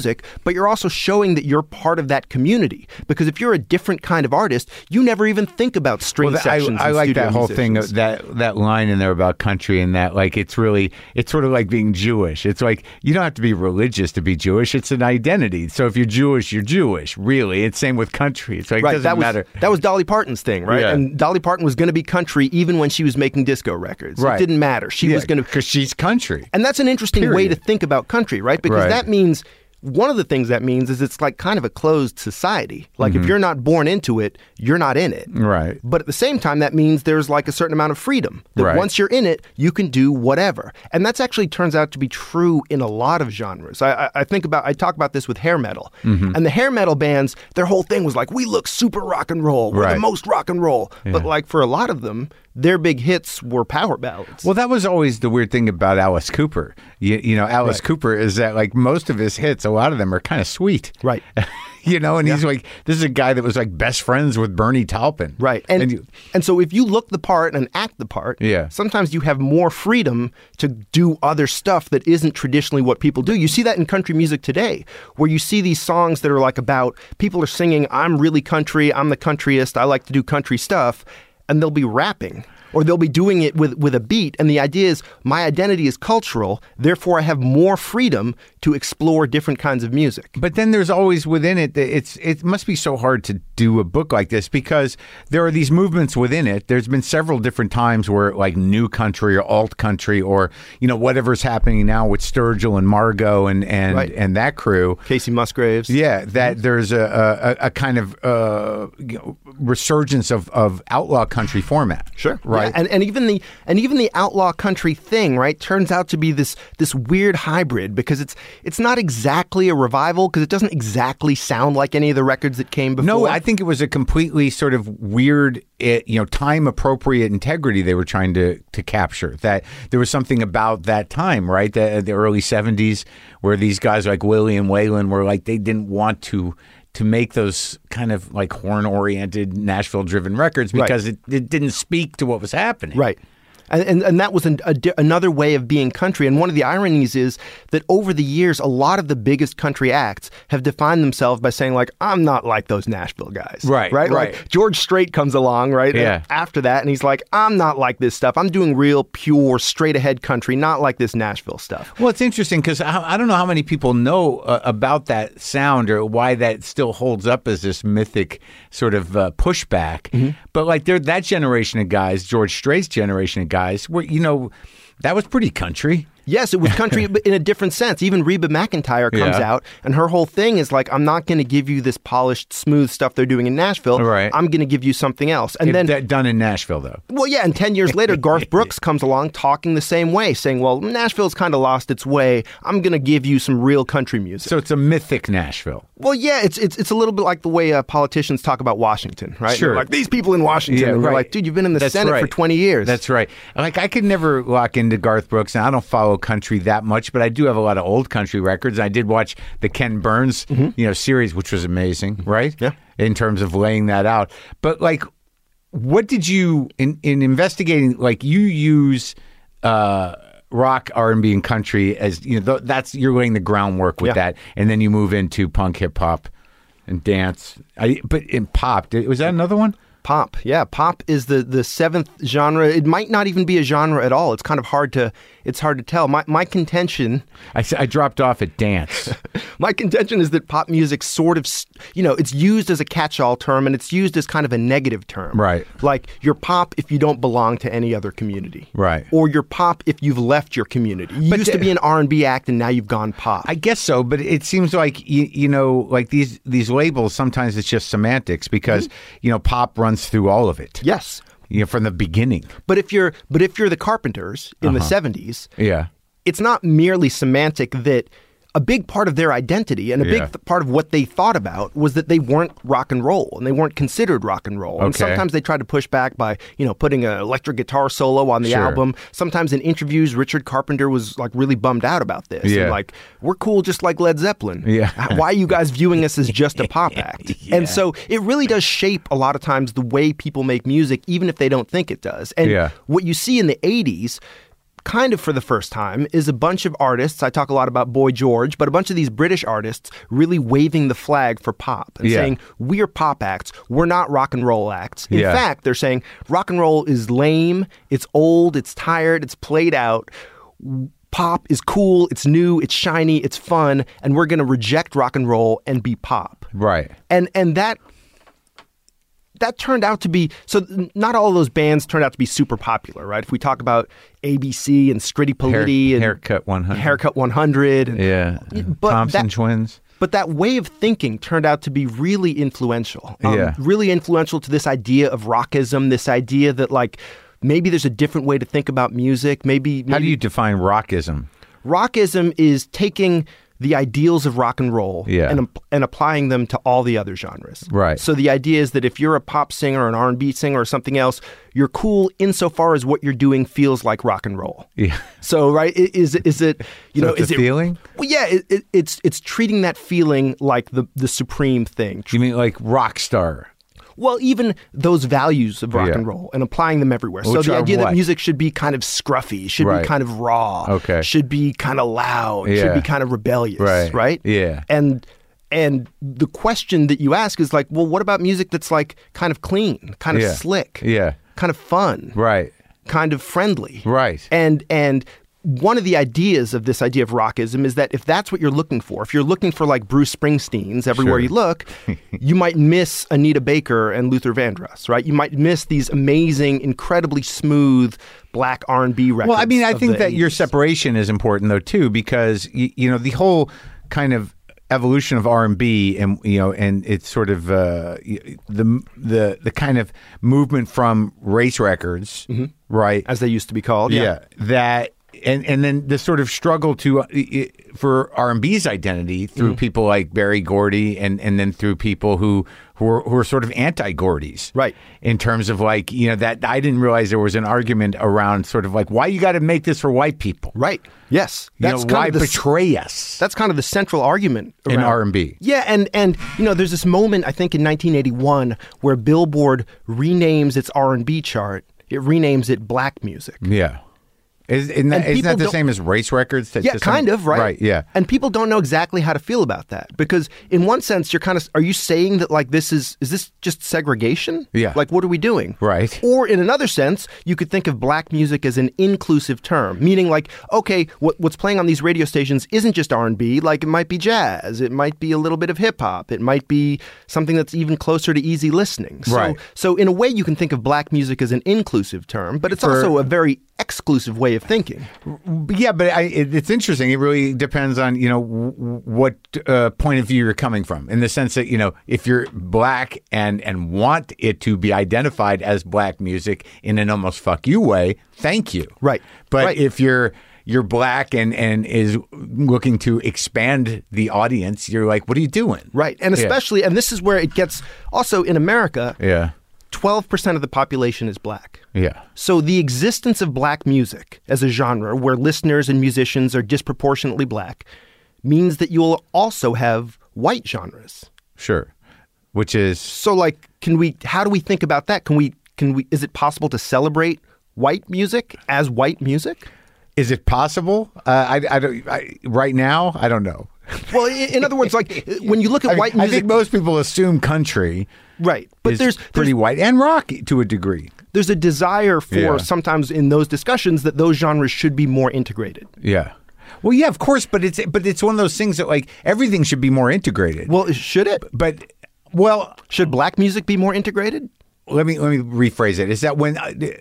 music, but you're also showing that you're part of that community. Because if you're a different kind of artist, you never even think about string sections. I like that whole musicians. thing, that line in there about country, and that like it's sort of like being Jewish. It's like you don't have to be religious to be Jewish. It's an identity. So if you're Jewish, you're Jewish. Really, it's same with country. It's like it doesn't matter. That was Dolly Parton's thing, right? Yeah. And Dolly Parton was going to be country even when she was making disco records. Right. It didn't matter. She was going to, because she's country. and that's an interesting way to think about country, right? Because Right. that means one of the things that means is it's like kind of a closed society. Like if you're not born into it, you're not in it. Right. But at the same time, that means there's like a certain amount of freedom. That Right. once you're in it, you can do whatever. And that's actually turns out to be true in a lot of genres. I talk about this with hair metal. And the hair metal bands, their whole thing was like, we look super rock and roll. We're the most rock and roll. Yeah. But like for a lot of them, their big hits were power ballads. Well, that was always the weird thing about Alice Cooper. You know, Alice Cooper is that like most of his hits, a lot of them are kind of sweet. Right. You know, and he's like, this is a guy that was like best friends with Bernie Taupin. Right. And so if you look the part and act the part, sometimes you have more freedom to do other stuff that isn't traditionally what people do. You see that in country music today, where you see these songs that are like about people are singing, I'm really country, I'm the countryist, I like to do country stuff, and they'll be rapping. Or they'll be doing it with a beat. And the idea is my identity is cultural, therefore I have more freedom to explore different kinds of music. But then there's always within it, it must be so hard to do a book like this because there are these movements within it. There's been several different times where like new country or alt country or, you know, whatever's happening now with Sturgill and Margo and that crew. Casey Musgraves. Yeah, that there's a kind of resurgence of outlaw country format. Sure. Right. Yeah. And even the outlaw country thing, right, turns out to be this weird hybrid because it's not exactly a revival because it doesn't exactly sound like any of the records that came before. No, I think it was a completely sort of weird, time appropriate integrity they were trying to capture. That there was something about that time, right, the early 70s, where these guys like Willie and Waylon were like they didn't want to make those kind of like horn-oriented, Nashville-driven records because it didn't speak to what was happening. Right. And that was another way of being country. And one of the ironies is that over the years, a lot of the biggest country acts have defined themselves by saying, like, I'm not like those Nashville guys. Right. Like George Strait comes along, right? Yeah. After that, and he's like, I'm not like this stuff. I'm doing real, pure, straight-ahead country, not like this Nashville stuff. Well, it's interesting because I don't know how many people know about that sound or why that still holds up as this mythic sort of pushback. Mm-hmm. But like that generation of guys, George Strait's generation of guys, were, that was pretty country. Yes, it was country but in a different sense. Even Reba McEntire comes out, and her whole thing is like, I'm not going to give you this polished, smooth stuff they're doing in Nashville. Right. I'm going to give you something else. And then done in Nashville, though. Well, yeah, and 10 years later, Garth Brooks comes along talking the same way, saying, well, Nashville's kind of lost its way. I'm going to give you some real country music. So it's a mythic Nashville. Well, yeah, it's a little bit like the way politicians talk about Washington, right? Sure. Like, these people in Washington. And you're like, dude, you've been in the Senate for 20 years. That's right. Like, I could never lock into Garth Brooks, and I don't follow country that much, but I do have a lot of old country records. I did watch the Ken Burns, series, which was amazing, right? Yeah. In terms of laying that out. But, like, what did you, in investigating, like, you use rock, R&B, and country as, that's, you're laying the groundwork with that, and then you move into punk, hip-hop, and dance. But in pop, was that another one? Pop, yeah. Pop is the seventh genre. It might not even be a genre at all. It's kind of hard to tell. My contention... I dropped off at dance. My contention is that pop music sort of, it's used as a catch-all term, and it's used as kind of a negative term. Right. Like, you're pop if you don't belong to any other community. Right. Or you're pop if you've left your community. You used to be an R&B act, and now you've gone pop. I guess so, but it seems like, like these labels, sometimes it's just semantics because, pop runs through all of it. Yes. From the beginning. But if you're the Carpenters in the 70s, it's not merely semantic that a big part of their identity and a big part of what they thought about was that they weren't rock and roll and they weren't considered rock and roll. And sometimes they tried to push back by, putting an electric guitar solo on the album. Sometimes in interviews, Richard Carpenter was like really bummed out about this. Yeah. And like, we're cool just like Led Zeppelin. Yeah. Why are you guys viewing us as just a pop act? And so it really does shape a lot of times the way people make music, even if they don't think it does. And what you see in the 80s, kind of for the first time, is a bunch of artists. I talk a lot about Boy George, but a bunch of these British artists really waving the flag for pop and saying, we're pop acts. We're not rock and roll acts. In fact, they're saying rock and roll is lame. It's old. It's tired. It's played out. Pop is cool. It's new. It's shiny. It's fun. And we're going to reject rock and roll and be pop. Right. And that turned out to be, so not all of those bands turned out to be super popular, right? If we talk about ABC and Scritti Politti and Haircut 100. Haircut 100. But Thompson Twins. But that way of thinking turned out to be really influential. Really influential to this idea of rockism, this idea that like maybe there's a different way to think about music. Maybe How do you define rockism? Rockism is taking the ideals of rock and roll and applying them to all the other genres. Right. So the idea is that if you're a pop singer or an R&B singer or something else, you're cool insofar as what you're doing feels like rock and roll. Yeah. So is it is it feeling? Well, yeah, it's treating that feeling like the supreme thing. You mean like rock star? Well, even those values of rock and roll and applying them everywhere. So the idea that music should be kind of scruffy, should be kind of raw, should be kind of loud, should be kind of rebellious, right? Yeah. And the question that you ask is like, well, what about music that's like kind of clean, kind of slick, kind of fun, kind of friendly, And one of the ideas of this idea of rockism is that if that's what you're looking for, if you're looking for like Bruce Springsteen's everywhere you look, you might miss Anita Baker and Luther Vandross, right? You might miss these amazing, incredibly smooth black R&B records. Well, I mean, I think that 80s. your separation is important though too, because you know the whole kind of evolution of R&B and and it's sort of the kind of movement from race records, right, as they used to be called, that. And then the sort of struggle for R&B's identity through people like Berry Gordy and then through people who are sort of anti-Gordys. Right. In terms of like, that I didn't realize there was an argument around sort of like, why you got to make this for white people? Right. Yes. That's why betray us? That's kind of the central argument in R&B. Yeah. And there's this moment, I think in 1981, where Billboard renames its R&B chart. It renames it black music. Yeah. Isn't that the same as race records? Yeah, kind of, right? Right, yeah. And people don't know exactly how to feel about that because in one sense, are you saying that like is this just segregation? Yeah. Like what are we doing? Right. Or in another sense, you could think of black music as an inclusive term, meaning like, okay, what's playing on these radio stations isn't just R&B, like it might be jazz, it might be a little bit of hip hop, it might be something that's even closer to easy listening. So in a way, you can think of black music as an inclusive term, but it's also a very exclusive way of thinking. Yeah, but it's interesting. It really depends on, what point of view you're coming from, in the sense that, if you're black and want it to be identified as black music in an almost fuck you way, thank you. Right. But if you're black and is looking to expand the audience, you're like, what are you doing? Right. And especially, and this is where it gets also in America. Yeah. 12% of the population is black. Yeah. So the existence of black music as a genre where listeners and musicians are disproportionately black means that you'll also have white genres. Sure. Which is... So like, how do we think about that? Is it possible to celebrate white music as white music? Is it possible? Right now, I don't know. Well, in other words, like when you look at white music... I think most people assume country... Right. But there's pretty white and rock to a degree. There's a desire for sometimes in those discussions that those genres should be more integrated. Yeah. Well, yeah, of course, but it's one of those things that like everything should be more integrated. Well, should it? But should black music be more integrated? Let me rephrase it. Is that when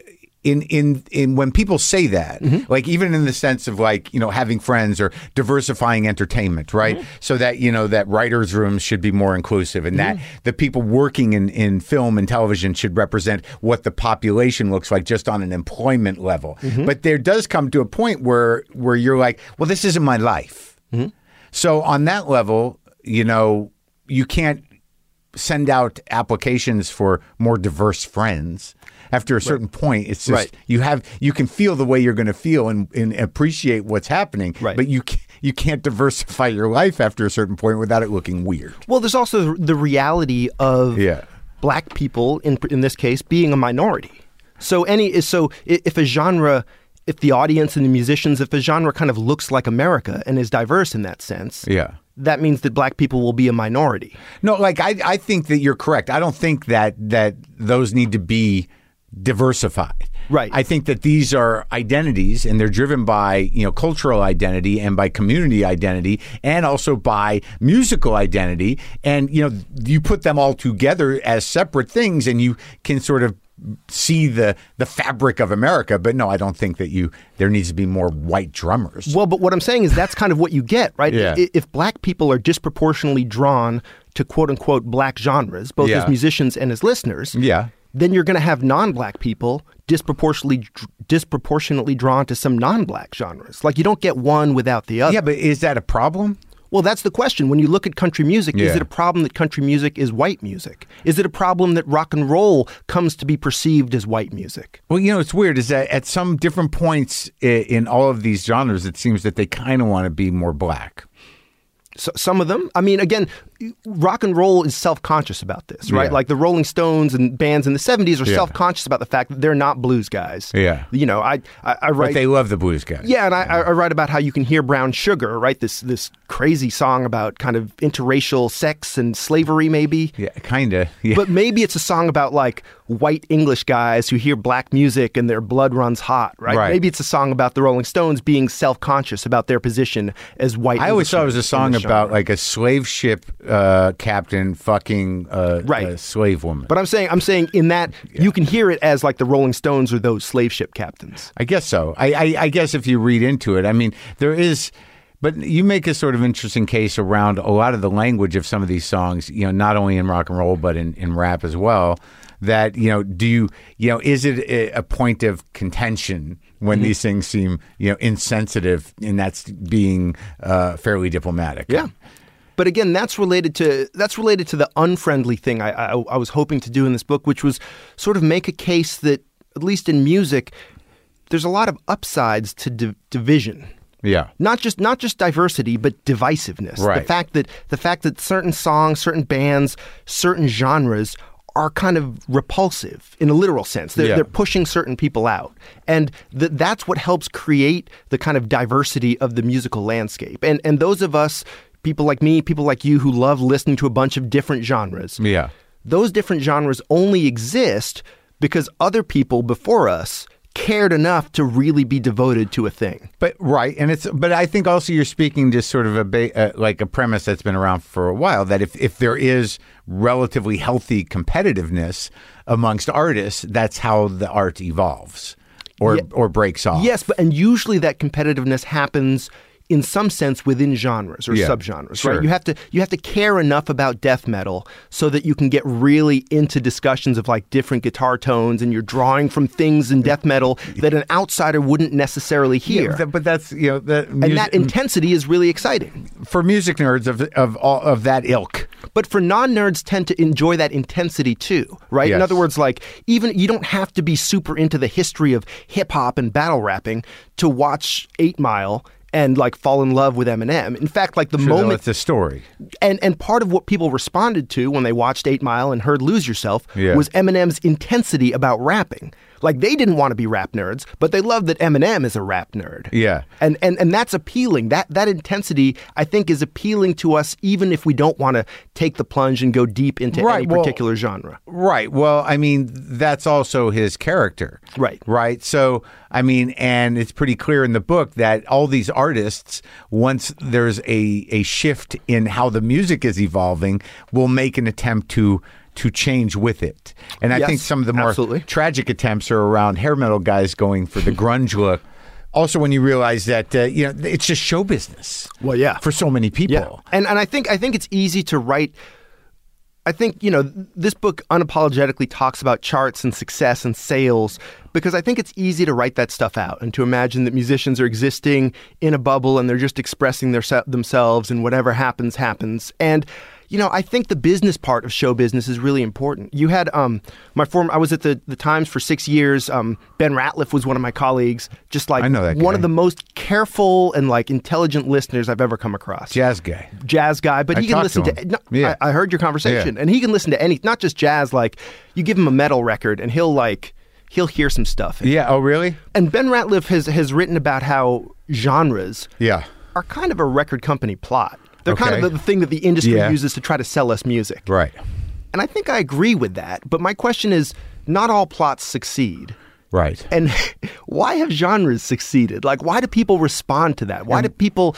when people say that, like even in the sense of like, having friends or diversifying entertainment, right? So that, that writers' rooms should be more inclusive and that the people working in film and television should represent what the population looks like just on an employment level. But there does come to a point where you're like, well, this isn't my life. So on that level, you can't send out applications for more diverse friends. After a certain point, it's just you can feel the way you're going to feel and appreciate what's happening, but you can't diversify your life after a certain point without it looking weird. Well, there's also the reality of black people in this case being a minority. So if a genre if the audience and the musicians, if the genre kind of looks like America and is diverse in that sense, that means that black people will be a minority. No, like I think that you're correct. I don't think that those need to be diversified. Right. I think that these are identities, and they're driven by, cultural identity and by community identity and also by musical identity. And, you put them all together as separate things and you can sort of see the fabric of America. But no, I don't think that there needs to be more white drummers. Well, but what I'm saying is that's kind of what you get, right? Yeah. If black people are disproportionately drawn to quote unquote black genres, both as musicians and as listeners, then you're going to have non-black people disproportionately drawn to some non-black genres. Like, you don't get one without the other. Yeah, but is that a problem? Well, that's the question. When you look at country music, is it a problem that country music is white music? Is it a problem that rock and roll comes to be perceived as white music? Well, it's weird is that at some different points in all of these genres, it seems that they kind of want to be more black. So, some of them. I mean, again, rock and roll is self-conscious about this, right? Like the Rolling Stones and bands in the 70s are self-conscious about the fact that they're not blues guys. Yeah. I write... But they love the blues guys. Yeah, and I write about how you can hear Brown Sugar, right? This crazy song about kind of interracial sex and slavery, maybe. Yeah, kind of. Yeah. But maybe it's a song about, like, white English guys who hear black music and their blood runs hot, right? Maybe it's a song about the Rolling Stones being self-conscious about their position as white I always thought it was a song about, like, a slave ship captain fucking a slave woman. But I'm saying in that you can hear it as like the Rolling Stones or those slave ship captains. I guess so. I guess if you read into it, I mean, there is, but you make a sort of interesting case around a lot of the language of some of these songs, not only in rock and roll, but in rap as well. That, is it a point of contention when these things seem, insensitive, and that's being fairly diplomatic? Yeah. But again, that's related to the unfriendly thing I was hoping to do in this book, which was sort of make a case that, at least in music, there's a lot of upsides to division. Yeah. Not just diversity, but divisiveness. Right. The fact that certain songs, certain bands, certain genres are kind of repulsive in a literal sense. They're pushing certain people out. And that's what helps create the kind of diversity of the musical landscape. And those of us, people like me, people like you who love listening to a bunch of different genres, those different genres only exist because other people before us cared enough to really be devoted to a thing. But I think also you're speaking to sort of like a premise that's been around for a while, that if there is relatively healthy competitiveness amongst artists, that's how the art evolves or breaks off. Yes, and usually that competitiveness happens in some sense within genres or subgenres, sure. right? You have to care enough about death metal so that you can get really into discussions of like different guitar tones, and you're drawing from things in death metal that an outsider wouldn't necessarily hear. Yeah, but that's and that intensity is really exciting for music nerds of that ilk. But for non-nerds tend to enjoy that intensity too, right? Yes. In other words, like, even you don't have to be super into the history of hip hop and battle rapping to watch 8 Mile and like fall in love with Eminem. In fact, like moment it's a story. And part of what people responded to when they watched 8 Mile and heard Lose Yourself was Eminem's intensity about rapping. Like, they didn't want to be rap nerds, but they loved that Eminem is a rap nerd. Yeah. And that's appealing. That intensity, I think, is appealing to us even if we don't want to take the plunge and go deep into any particular genre. Right. Well, I mean, that's also his character. Right. Right. So, I mean, and it's pretty clear in the book that all these artists, once there's a shift in how the music is evolving, will make an attempt to change with it. And I think some of the more tragic attempts are around hair metal guys going for the grunge look. Also, when you realize that it's just show business. Well, yeah, for so many people. Yeah. And I think it's easy to write. I think this book unapologetically talks about charts and success and sales, because I think it's easy to write that stuff out and to imagine that musicians are existing in a bubble and they're just expressing themselves, and whatever happens. And I think the business part of show business is really important. You had I was at the Times for 6 years. Ben Ratliff was one of my colleagues. Just like, I know that guy. One of the most careful and like intelligent listeners I've ever come across. Jazz guy, but he can listen to. I heard your conversation, and he can listen to any, not just jazz. Like, you give him a metal record, and he'll he'll hear some stuff. Yeah. Oh, really? And Ben Ratliff has written about how genres are kind of a record company plot. They're kind of the thing that the industry uses to try to sell us music. Right. And I think I agree with that. But my question is, not all plots succeed. Right. And why have genres succeeded? Like, why do people respond to that? Why do people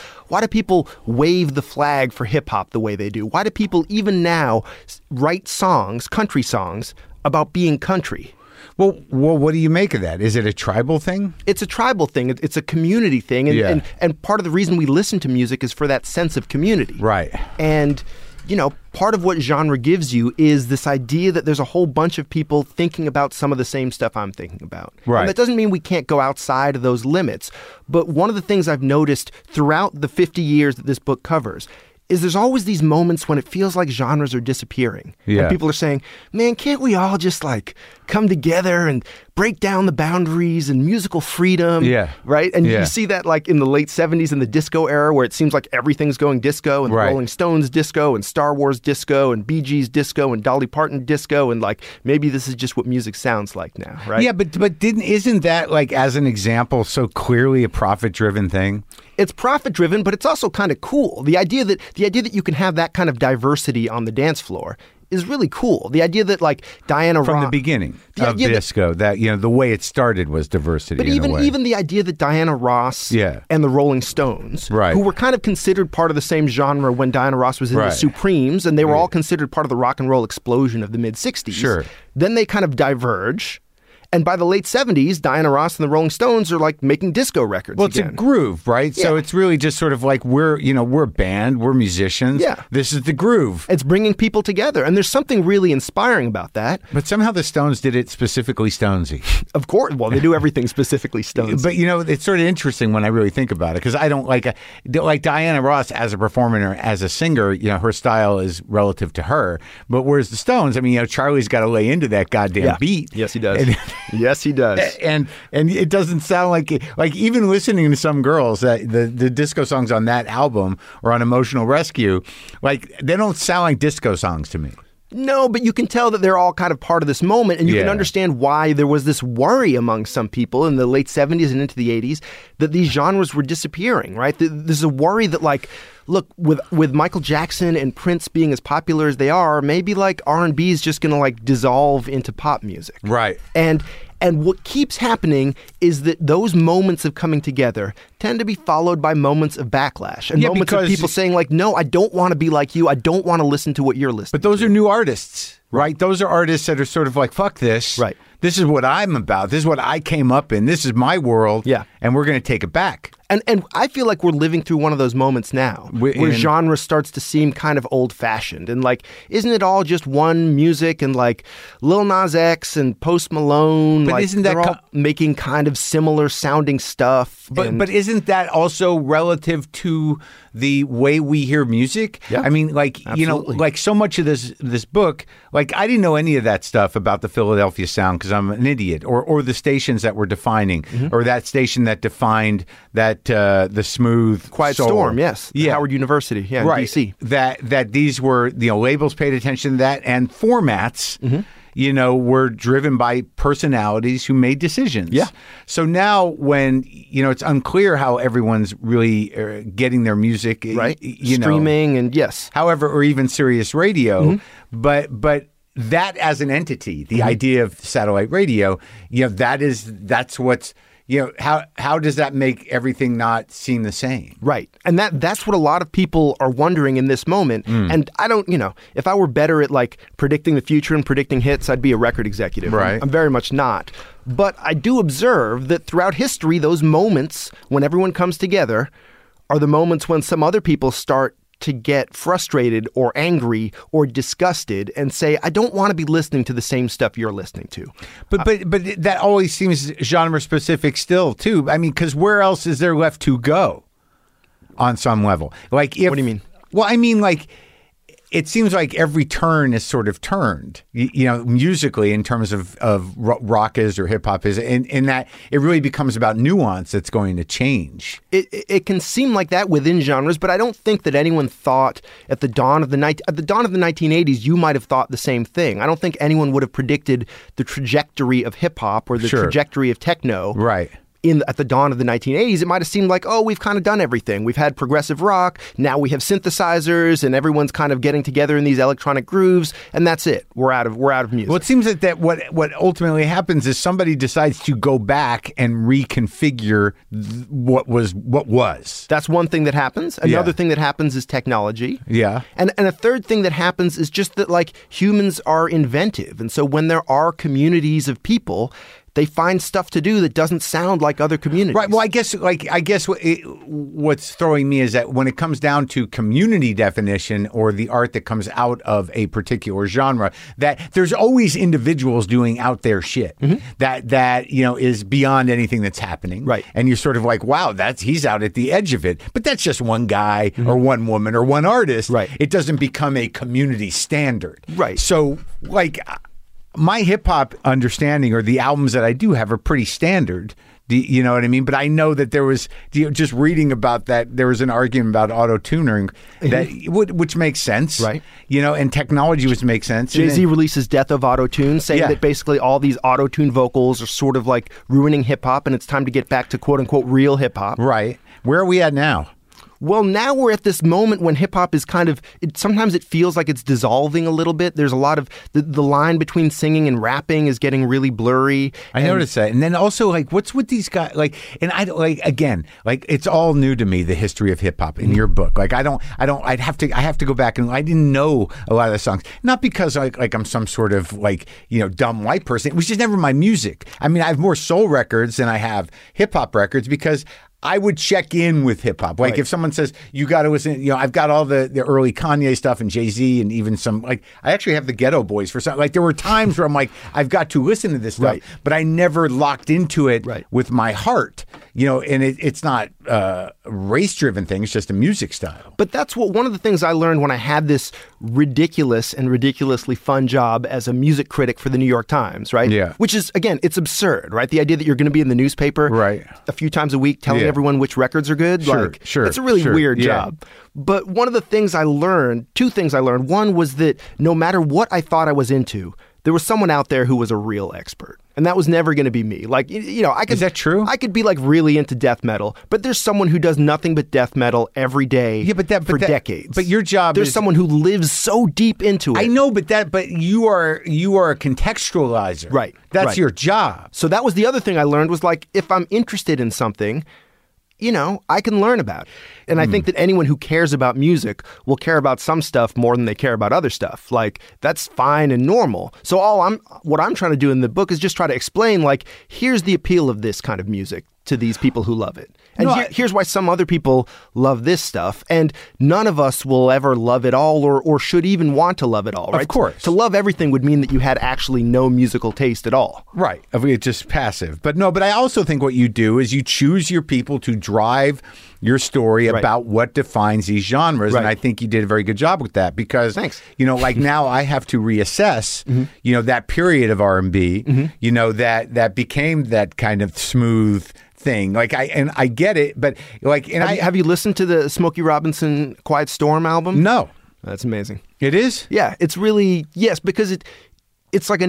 wave the flag for hip hop the way they do? Why do people even now write songs, country songs, about being country? Well, what do you make of that? Is it a tribal thing? It's a tribal thing. It's a community thing. And part of the reason we listen to music is for that sense of community. Right. And, part of what genre gives you is this idea that there's a whole bunch of people thinking about some of the same stuff I'm thinking about. Right. And that doesn't mean we can't go outside of those limits. But one of the things I've noticed throughout the 50 years that this book covers is there's always these moments when it feels like genres are disappearing. Yeah. And people are saying, man, can't we all just come together and break down the boundaries and musical freedom? Yeah. Right? And you see that in the late 70s in the disco era where it seems like everything's going disco and Rolling Stones disco and Star Wars disco and Bee Gees disco and Dolly Parton disco and maybe this is just what music sounds like now, right? Yeah, but isn't that as an example so clearly a profit-driven thing? It's profit-driven, but it's also kind of cool. The idea that you can have that kind of diversity on the dance floor is really cool. The idea that Diana Ross... From the beginning of disco, that, the way it started was diversity. But even the idea that Diana Ross and the Rolling Stones, who were kind of considered part of the same genre when Diana Ross was in the Supremes, and they were all considered part of the rock and roll explosion of the mid-'60s. Sure. Then they kind of diverge. And by the late 70s, Diana Ross and the Rolling Stones are making disco records again. It's a groove, right? Yeah. So it's really just sort of we're a band, we're musicians. Yeah. This is the groove. It's bringing people together. And there's something really inspiring about that. But somehow the Stones did it specifically Stonesy. Of course. Well, they do everything specifically Stonesy. But, it's sort of interesting when I really think about it, because I don't like Diana Ross as a performer or as a singer, her style is relative to her. But whereas the Stones, Charlie's got to lay into that goddamn beat. Yes, he does. Yes, he does. And it doesn't sound like even listening to some girls, that the disco songs on that album or on Emotional Rescue, they don't sound like disco songs to me. No, but you can tell that they're all kind of part of this moment, and you can understand why there was this worry among some people in the late 70s and into the 80s that these genres were disappearing, right? There's a worry that look, with Michael Jackson and Prince being as popular as they are, maybe R&B is just going to dissolve into pop music. Right. And what keeps happening is that those moments of coming together tend to be followed by moments of backlash and moments of people saying no, I don't want to be like you. I don't want to listen to what you're listening to. But those are new artists, right? Those are artists that are sort of fuck this. Right. This is what I'm about. This is what I came up in. This is my world. Yeah. And we're going to take it back. And I feel like we're living through one of those moments now where genre starts to seem kind of old-fashioned. And isn't it all just one music and Lil Nas X and Post Malone? But isn't that they're all making kind of similar sounding stuff? But isn't that also relative to the way we hear music? Yeah. Absolutely. So much of this book, I didn't know any of that stuff about the Philadelphia sound because I'm an idiot, or the stations that were defining, or that station that defined that the smooth Quiet soul. Storm, yes. Yeah. Howard University, in right. DC. That these were, labels paid attention to that, and formats, were driven by personalities who made decisions. Yeah. So now when, it's unclear how everyone's really getting their music, right? Streaming and yes. However, or even Sirius Radio, but that as an entity, the idea of satellite radio, that's what's, how does that make everything not seem the same? Right. And that's what a lot of people are wondering in this moment. And I don't, if I were better at predicting the future and predicting hits, I'd be a record executive. Right. I'm very much not. But I do observe that throughout history, those moments when everyone comes together are the moments when some other people start to get frustrated or angry or disgusted and say, I don't want to be listening to the same stuff you're listening to. But that always seems genre specific still, too. Because where else is there left to go on some level? What do you mean? Well, it seems like every turn is sort of turned, musically in terms of rock is or hip hop is, in that it really becomes about nuance that's going to change. It can seem like that within genres, but I don't think that anyone thought at the dawn of the 1980s, you might have thought the same thing. I don't think anyone would have predicted the trajectory of hip hop or the trajectory of techno. Right. At the dawn of the 1980s, it might have seemed like, oh, we've kind of done everything. We've had progressive rock, now we have synthesizers, and everyone's kind of getting together in these electronic grooves, and that's it. We're out of music. Well, it seems that what ultimately happens is somebody decides to go back and reconfigure what was. That's one thing that happens. Another thing that happens is technology. Yeah. And a third thing that happens is just that, like, humans are inventive, and so when there are communities of people, they find stuff to do that doesn't sound like other communities. Right. Well, I guess what's throwing me is that when it comes down to community definition or the art that comes out of a particular genre, that there's always individuals doing out there shit that is beyond anything that's happening. Right. And you're sort of like, wow, he's out at the edge of it. But that's just one guy or one woman or one artist. Right. It doesn't become a community standard. Right. So, like, my hip hop understanding or the albums that I do have are pretty standard. You know what I mean? But I know that there was, just reading about that, there was an argument about auto-tuning which makes sense. Right. And technology which makes sense. Jay-Z releases Death of Auto-Tune, saying that basically all these auto-tune vocals are sort of like ruining hip-hop and it's time to get back to quote-unquote real hip-hop. Right. Where are we at now? Well, now we're at this moment when hip-hop is sometimes it feels like it's dissolving a little bit. There's a lot of, the line between singing and rapping is getting really blurry. I noticed that. And then also, like, what's with these guys? Like, and it's all new to me, the history of hip-hop in your book. Like, I have to go back and I didn't know a lot of the songs. Not because like I'm some sort of dumb white person. It was just never my music. I mean, I have more soul records than I have hip-hop records because I would check in with hip hop. Like if someone says, you got to listen, I've got all the early Kanye stuff and Jay-Z and even some, like, I actually have the Ghetto Boys for some, like, there were times where I'm like, I've got to listen to this stuff, but I never locked into it with my heart, and it's not a race-driven thing. It's just a music style. But that's one of the things I learned when I had this ridiculous and ridiculously fun job as a music critic for the New York Times, right? Yeah. Which is, again, it's absurd, right? The idea that you're going to be in the newspaper a few times a week telling everyone which records are good. Sure. It's a really weird job. But one of the things I learned, two things I learned. One was that no matter what I thought I was into, there was someone out there who was a real expert. And that was never going to be me. Like, Is that true? I could be like really into death metal, but there's someone who does nothing but death metal every day for decades. But your job There's someone who lives so deep into it. I know, but you are a contextualizer. Right. That's your job. So that was the other thing I learned was, like, if I'm interested in something, I can learn about it. And I think that anyone who cares about music will care about some stuff more than they care about other stuff. Like, that's fine and normal. So what I'm trying to do in the book is just try to explain, like, here's the appeal of this kind of music to these people who love it. And here's why some other people love this stuff. And none of us will ever love it all or should even want to love it all, right? Of course. To love everything would mean that you had actually no musical taste at all. Right. It's just passive. But I also think what you do is you choose your people to drive your story about what defines these genres. And I think you did a very good job with that because, thanks. Like now I have to reassess, that period of R&B, that became that kind of smooth thing. Like I get it, but like, have you listened to the Smokey Robinson Quiet Storm album? No. That's amazing. It is? Yeah, it's really, yes, because it's like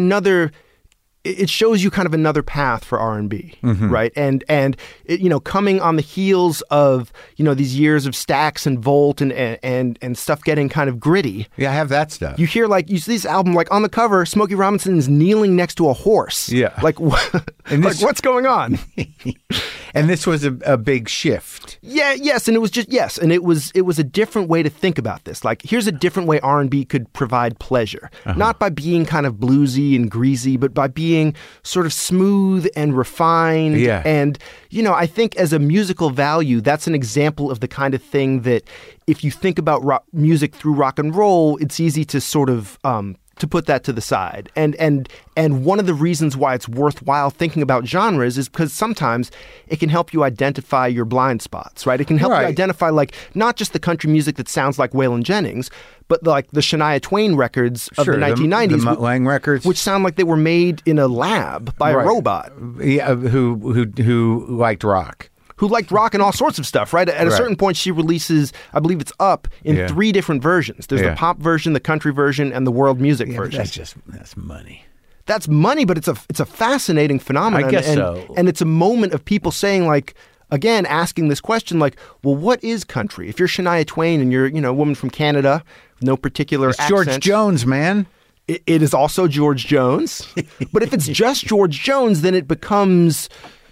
it shows you kind of another path for R&B, right? And it, coming on the heels of, these years of Stax and Volt and stuff getting kind of gritty. Yeah, I have that stuff. You hear, like, you see this album, like, on the cover, Smokey Robinson is kneeling next to a horse. Yeah. Like, what's going on? And this was a big shift. Yeah, yes, and it was and it was a different way to think about this. Like, here's a different way R&B could provide pleasure. Not by being kind of bluesy and greasy, but by being sort of smooth and refined. Yeah. And, I think as a musical value, that's an example of the kind of thing that if you think about music through rock and roll, it's easy to sort of to put that to the side. And one of the reasons why it's worthwhile thinking about genres is because sometimes it can help you identify your blind spots, right? It can help you identify, like, not just the country music that sounds like Waylon Jennings, but like the Shania Twain records of the 1990s. The Mutt Lange records. Which sound like they were made in a lab by a robot. Yeah, who liked rock. Who liked rock and all sorts of stuff, right? At a certain point, she releases, I believe it's Up, in 3 different versions. There's the pop version, the country version, and the world music version. That's money. That's money, but it's a fascinating phenomenon. I guess so. And it's a moment of people saying, like, again, asking this question, like, well, what is country? If you're Shania Twain and you're, a woman from Canada, no particular accent. George Jones, man. It is also George Jones. But if it's just George Jones, then it becomes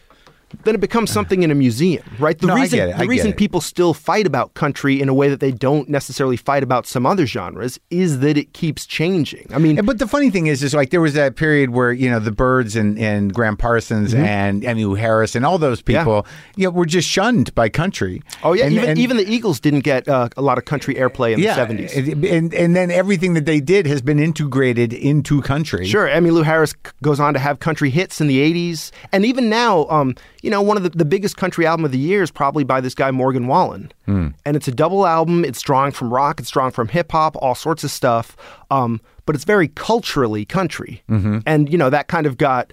something in a museum, right? The reason people still fight about country in a way that they don't necessarily fight about some other genres is that it keeps changing. I mean, but the funny thing is like there was that period where the Byrds and Graham Parsons and Emmylou Harris and all those people, were just shunned by country. Oh yeah, even the Eagles didn't get a lot of country airplay in the 70s. And then everything that they did has been integrated into country. Sure, Emmylou Harris goes on to have country hits in the 80s, and even now. One of the biggest country album of the year is probably by this guy, Morgan Wallen. And it's a double album. It's drawing from rock. It's drawing from hip hop, all sorts of stuff. But it's very culturally country. And, that kind of got...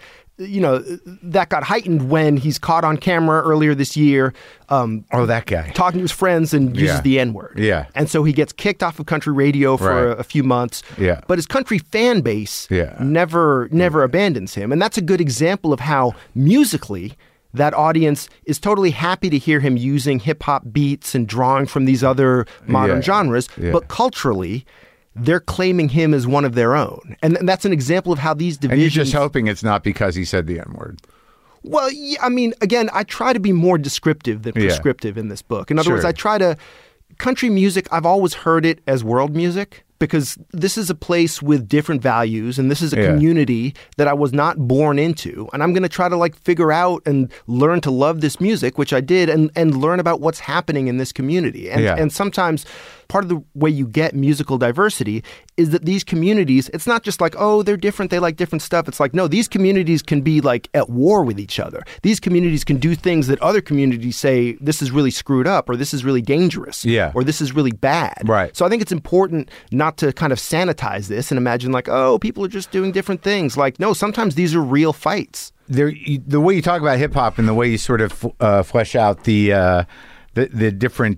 that got heightened when he's caught on camera earlier this year. That guy. Talking to his friends and uses the N-word. Yeah. And so he gets kicked off of country radio for a few months. Yeah. But his country fan base never abandons him. And that's a good example of how musically that audience is totally happy to hear him using hip-hop beats and drawing from these other modern genres. But culturally, they're claiming him as one of their own. And that's an example of how these divisions... And you're just hoping it's not because he said the N-word. Well, I mean, again, I try to be more descriptive than prescriptive in this book. In other words, I try to... Country music, I've always heard it as world music, because this is a place with different values, and this is a community that I was not born into. And I'm going to try to figure out and learn to love this music, which I did, and learn about what's happening in this community. And sometimes part of the way you get musical diversity is that these communities, it's not just like, oh, they're different, they like different stuff. It's like, no, these communities can be at war with each other. These communities can do things that other communities say, this is really screwed up, or this is really dangerous, or this is really bad. Right. So I think it's important not to kind of sanitize this and imagine oh, people are just doing different things. No, sometimes these are real fights. The way you talk about hip hop and the way you sort of flesh out the different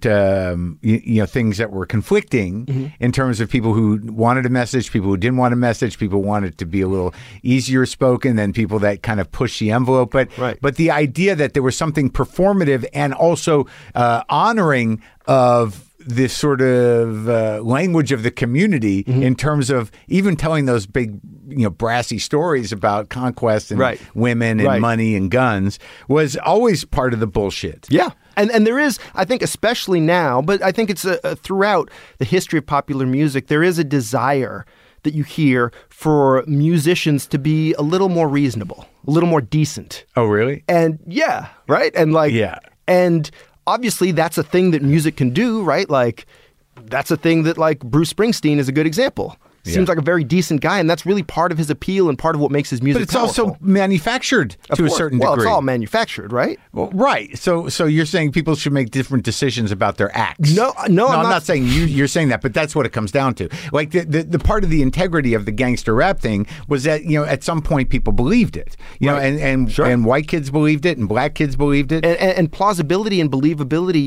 things that were conflicting in terms of people who wanted a message, people who didn't want a message, people wanted to be a little easier spoken than people that kind of push the envelope. But the idea that there was something performative and also honoring of this sort of language of the community in terms of even telling those big, brassy stories about conquest and women and money and guns was always part of the bullshit. Yeah. And there is, I think, especially now, but I think it's throughout the history of popular music, there is a desire that you hear for musicians to be a little more reasonable, a little more decent. Oh, really? And yeah, right? And and obviously that's a thing that music can do, right? That's a thing that Bruce Springsteen is a good example. Seems like a very decent guy, and that's really part of his appeal and part of what makes his music powerful. But it's also manufactured to a certain degree. Well, it's all manufactured, right? Well, right. So you're saying people should make different decisions about their acts. No, I'm not saying you're saying that, but that's what it comes down to. The part of the integrity of the gangster rap thing was that, at some point people believed it. And white kids believed it and black kids believed it. And plausibility and believability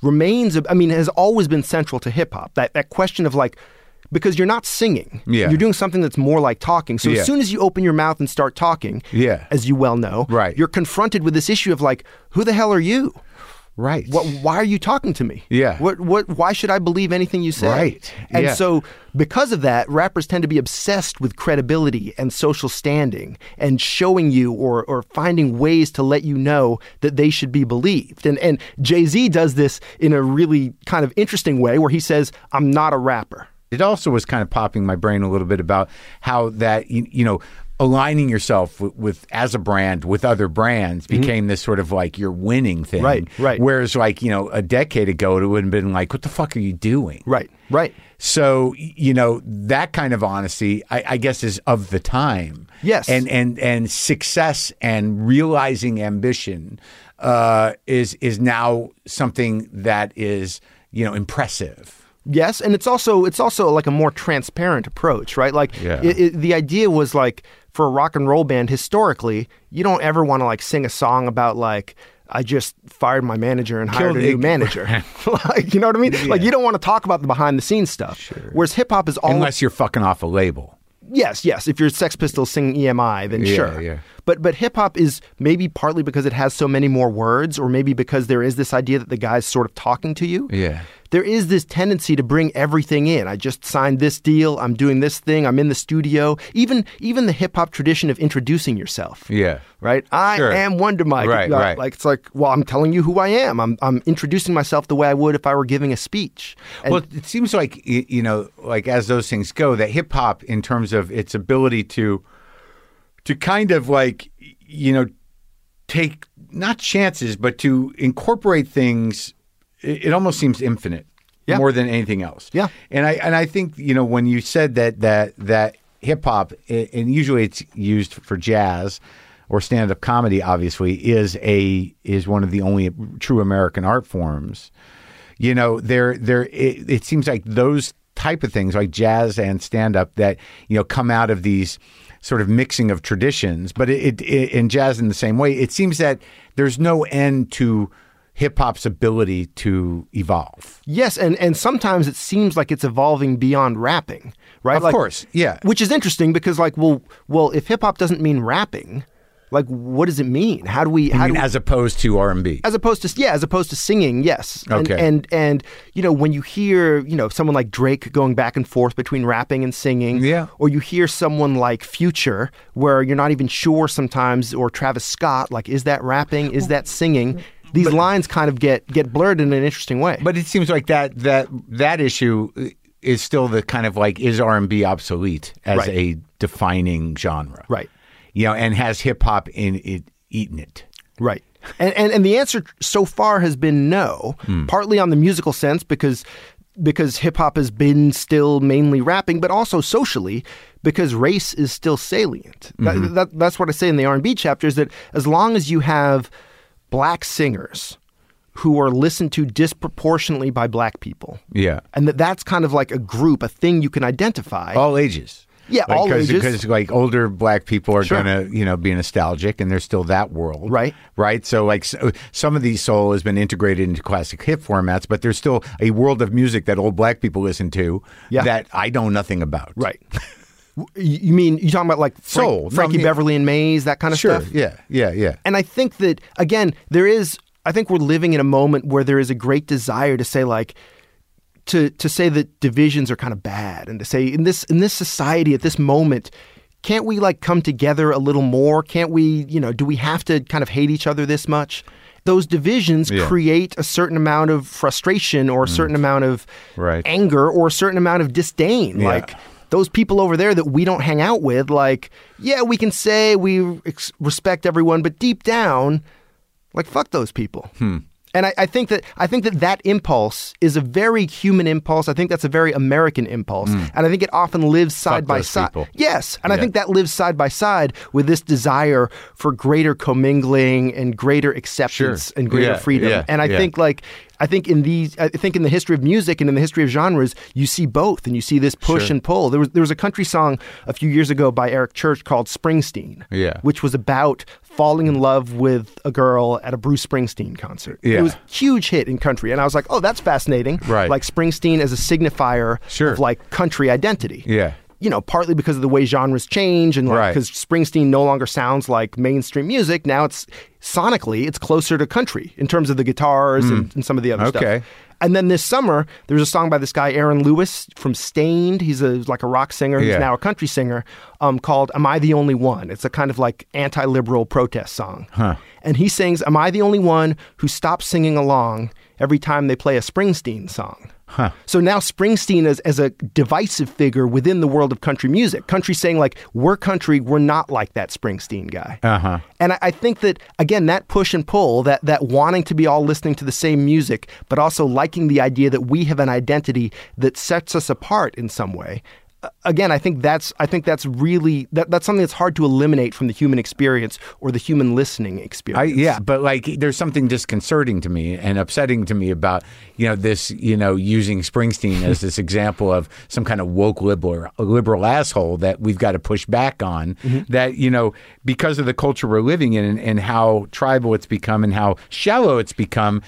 has always been central to hip hop. That question of because you're not singing. Yeah. You're doing something that's more like talking. So as soon as you open your mouth and start talking, as you well know, you're confronted with this issue of who the hell are you? Right. Why are you talking to me? Yeah. Why should I believe anything you say? Right. And so because of that, rappers tend to be obsessed with credibility and social standing and showing you or finding ways to let you know that they should be believed. And Jay-Z does this in a really kind of interesting way where he says, I'm not a rapper. It also was kind of popping my brain a little bit about how that, aligning yourself with as a brand with other brands became this sort of your winning thing. Right. Whereas a decade ago, it would have been what the fuck are you doing? Right. So, that kind of honesty, I guess, is of the time. Yes. And success and realizing ambition is now something that is, impressive. Yes, and it's also like a more transparent approach, right? Like the idea was like for a rock and roll band historically, you don't ever want to like sing a song about like I just fired my manager and hired a new manager. Like, you know what I mean? Yeah. Like you don't want to talk about the behind the scenes stuff. Sure. Whereas hip hop is all unless you're fucking off a label. Yes. If you're Sex Pistols singing EMI, then sure. Yeah. But hip hop is maybe partly because it has so many more words, or maybe because there is this idea that the guy's sort of talking to you. Yeah. There is this tendency to bring everything in. I just signed this deal. I'm doing this thing. I'm in the studio. Even the hip hop tradition of introducing yourself. Yeah. Right. I am Wonder Mike. Right. Like it's like, well, I'm telling you who I am. I'm introducing myself the way I would if I were giving a speech. And well, it seems like like as those things go, that hip hop, in terms of its ability to kind of like take not chances, but to incorporate things. It almost seems infinite, more than anything else. Yeah, and I think when you said that hip hop, and usually it's used for jazz or stand up comedy, obviously is one of the only true American art forms. It seems like those type of things like jazz and stand up that come out of these sort of mixing of traditions, but it in jazz in the same way. It seems that there's no end to hip-hop's ability to evolve. Yes, and sometimes it seems like it's evolving beyond rapping, right? Of course, yeah. Which is interesting because, like, well, if hip-hop doesn't mean rapping, like, what does it mean? How do we... as opposed to R&B? As opposed to singing, yes. Okay. And when you hear, someone like Drake going back and forth between rapping and singing, or you hear someone like Future, where you're not even sure sometimes, or Travis Scott, like, is that rapping? Is that singing? These lines kind of get blurred in an interesting way. But it seems like that issue is still the kind of like, is R&B obsolete as a defining genre? Right. And has hip hop eaten it? Right. And the answer so far has been no, partly on the musical sense because hip hop has been still mainly rapping, but also socially because race is still salient. Mm-hmm. That's what I say in the R&B chapter, is that as long as you have black singers who are listened to disproportionately by black people. Yeah. And that's kind of like a group, a thing you can identify. All ages. Yeah, all ages. Because like older black people are going to, be nostalgic, and there's still that world. Right. Right. So like some of these soul has been integrated into classic hip formats, but there's still a world of music that old black people listen to that I know nothing about. Right. You mean, you talking about like soul, Frankie Beverly and Maze, that kind of stuff? Yeah. And I think that, again, I think we're living in a moment where there is a great desire to say like, to say that divisions are kind of bad, and to say in this society at this moment, can't we like come together a little more? Can't we, do we have to kind of hate each other this much? Those divisions create a certain amount of frustration or a certain amount of anger or a certain amount of disdain. Yeah. Like, those people over there that we don't hang out with, like, yeah, we can say we respect everyone, but deep down, like, fuck those people. And I think that impulse is a very human impulse. I think that's a very American impulse. And I think it often lives side by side. People. Yes. And I think that lives side by side with this desire for greater commingling and greater acceptance and greater freedom. Yeah. And I think in the history of music and in the history of genres, you see both, and you see this push and pull. There was a country song a few years ago by Eric Church called Springsteen, which was about falling in love with a girl at a Bruce Springsteen concert. Yeah. It was a huge hit in country, and I was like, oh, that's fascinating. Right. Like Springsteen as a signifier of like country identity. Yeah. Partly because of the way genres change, and like because Springsteen no longer sounds like mainstream music. Now it's closer to country in terms of the guitars and some of the other stuff. And then this summer, there was a song by this guy, Aaron Lewis from Stained. He's like a rock singer. He's now a country singer, called Am I the Only One? It's a kind of like anti-liberal protest song. And he sings, Am I the only one who stops singing along every time they play a Springsteen song? Huh. So now Springsteen is as a divisive figure within the world of country music. Country saying like, we're country, we're not like that Springsteen guy. Uh-huh. And I think that, again, that push and pull, that wanting to be all listening to the same music, but also liking the idea that we have an identity that sets us apart in some way. Again, I think that's really that's something that's hard to eliminate from the human experience or the human listening experience. But like, there's something disconcerting to me and upsetting to me about this using Springsteen as this example of some kind of woke liberal asshole that we've got to push back on. Mm-hmm. That because of the culture we're living in and how tribal it's become and how shallow it's become.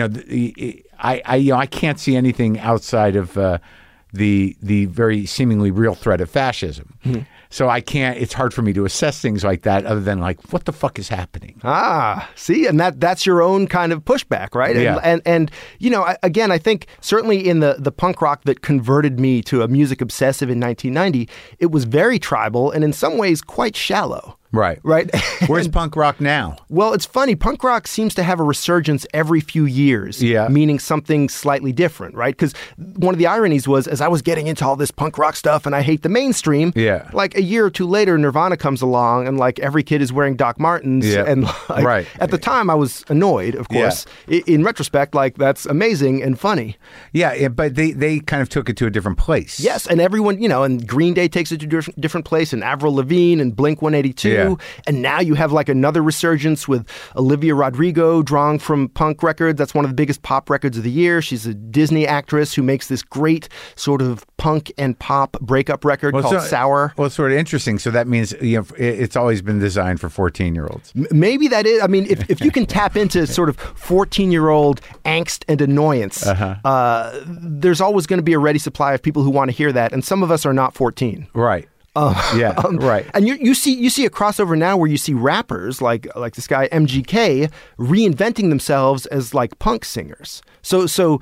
I can't see anything outside of. The very seemingly real threat of fascism. Mm-hmm. So it's hard for me to assess things like that other than like, what the fuck is happening? See, and that's your own kind of pushback, right? Yeah. And again, I think certainly in the punk rock that converted me to a music obsessive in 1990, it was very tribal and in some ways quite shallow. Right. Where's punk rock now? Well, it's funny. Punk rock seems to have a resurgence every few years, meaning something slightly different, right? Because one of the ironies was, as I was getting into all this punk rock stuff and I hate the mainstream, like a year or two later, Nirvana comes along and like every kid is wearing Doc Martens. And like, at the time I was annoyed, of course. In retrospect, like that's amazing and funny. Yeah, but they kind of took it to a different place. Yes, and everyone, and Green Day takes it to a different place, and Avril Lavigne and Blink-182. And now you have like another resurgence with Olivia Rodrigo drawing from punk records. That's one of the biggest pop records of the year. She's a Disney actress who makes this great sort of punk and pop breakup record called Sour. Well, it's sort of interesting. So that means it's always been designed for 14-year-olds. Maybe that is. I mean, if you can tap into sort of 14-year-old angst and annoyance, there's always going to be a ready supply of people who want to hear that. And some of us are not 14. Right. Right. And you see a crossover now where you see rappers like this guy MGK reinventing themselves as like punk singers. So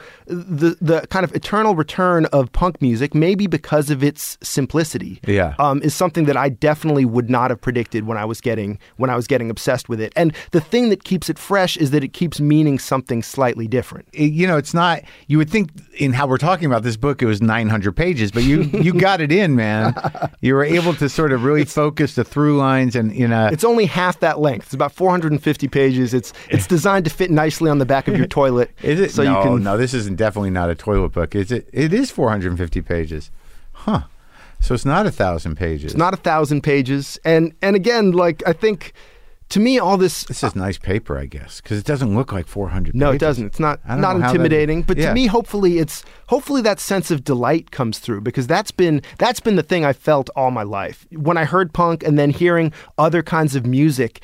the kind of eternal return of punk music, maybe because of its simplicity, is something that I definitely would not have predicted when I was getting obsessed with it. And the thing that keeps it fresh is that it keeps meaning something slightly different. It's not. You would think in how we're talking about this book, it was 900 pages, but you got it in, man. You were able to sort of really focus the through lines, and it's only half that length. It's about 450 pages. It's designed to fit nicely on the back of your toilet. Is it? So no, this isn't definitely not a toilet book. Is it? It is 450 pages. Huh. So it's not 1,000 pages. It's not 1,000 pages. And again, like, I think, to me, all this... This is nice paper, I guess, because it doesn't look like 400 pages. No, it doesn't. It's not intimidating. But to me, hopefully that sense of delight comes through, because that's been the thing I felt all my life. When I heard punk and then hearing other kinds of music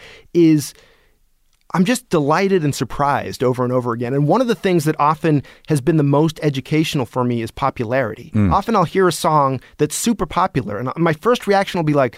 I'm just delighted and surprised over and over again. And one of the things that often has been the most educational for me is popularity. Often I'll hear a song that's super popular, and my first reaction will be like,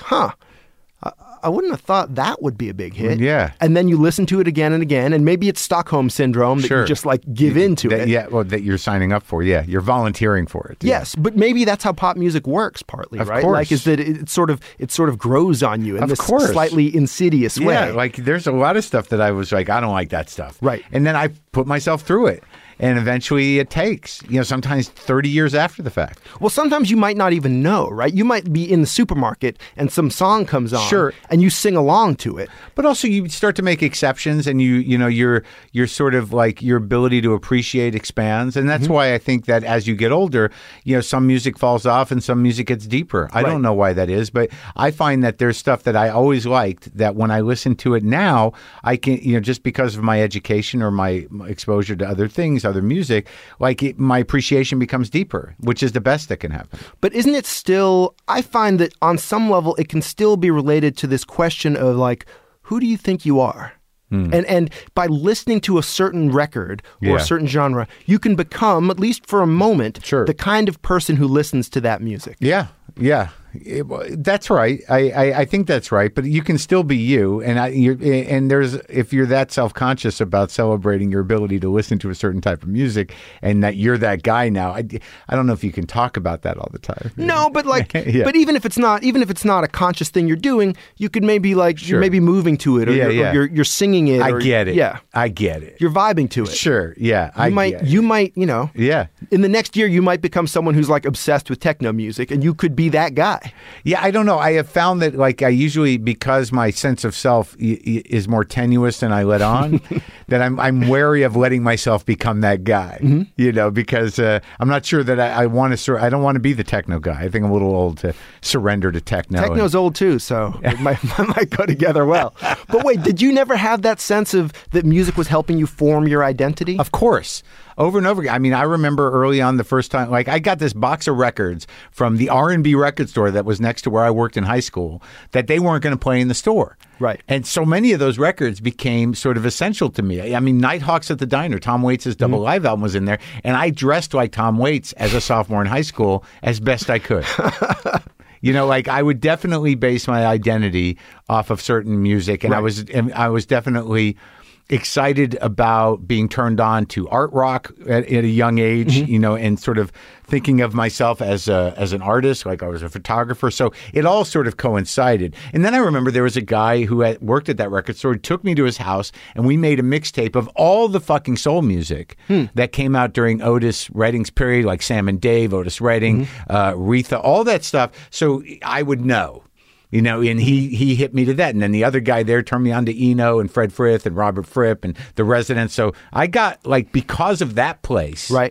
I wouldn't have thought that would be a big hit. Yeah. And then you listen to it again and again, and maybe it's Stockholm Syndrome that you just like give into it. Yeah, well, that you're signing up for. Yeah, you're volunteering for it. Yes, but maybe that's how pop music works partly, of right? Course. Like, is that it sort of grows on you in this slightly insidious way. Yeah, like there's a lot of stuff that I was like, I don't like that stuff. Right. And then I put myself through it. And eventually it takes, sometimes 30 years after the fact. Well, sometimes you might not even know, right? You might be in the supermarket and some song comes on and you sing along to it. But also you start to make exceptions, and you're sort of like your ability to appreciate expands. And that's why I think that as you get older, some music falls off and some music gets deeper. I don't know why that is, but I find that there's stuff that I always liked that when I listen to it now, I can, just because of my education or my exposure to other things, other music, my appreciation becomes deeper, which is the best that can happen. But isn't it still, I find that on some level it can still be related to this question of like, who do you think you are? And by listening to a certain record or a certain genre, you can become, at least for a moment, the kind of person who listens to that music. Yeah. That's right. I think that's right. But you can still be you, and if you're that self-conscious about celebrating your ability to listen to a certain type of music, and that you're that guy now, I don't know if you can talk about that all the time. No, but but even if it's not a conscious thing you're doing, you could maybe you're maybe moving to it, or you're singing it. I get it. Yeah, I get it. You're vibing to it. Sure. Yeah. You might. Yeah. In the next year, you might become someone who's obsessed with techno music, and you could be that guy. Yeah, I don't know. I have found that I usually, because my sense of self is more tenuous than I let on, that I'm wary of letting myself become that guy. Mm-hmm. Because I'm not sure that I want to. I don't want to be the techno guy. I think I'm a little old to surrender to techno. Techno's old too, so it might go together well. But wait, did you never have that sense of that music was helping you form your identity? Of course. Over and over again. I mean, I remember early on the first time, I got this box of records from the R&B record store that was next to where I worked in high school that they weren't going to play in the store. Right. And so many of those records became sort of essential to me. I mean, Nighthawks at the Diner, Tom Waits' double live album was in there, and I dressed like Tom Waits as a sophomore in high school as best I could. I would definitely base my identity off of certain music, and right. I was definitely excited about being turned on to art rock at a young age, and sort of thinking of myself as an artist, like I was a photographer. So it all sort of coincided. And then I remember there was a guy who had worked at that record store, took me to his house, and we made a mixtape of all the fucking soul music that came out during Otis Redding's period, like Sam and Dave, Otis Redding, Aretha, all that stuff. So I would know. And he hit me to that. And then the other guy there turned me on to Eno and Fred Frith and Robert Fripp and The Residents. So I got, because of that place, right?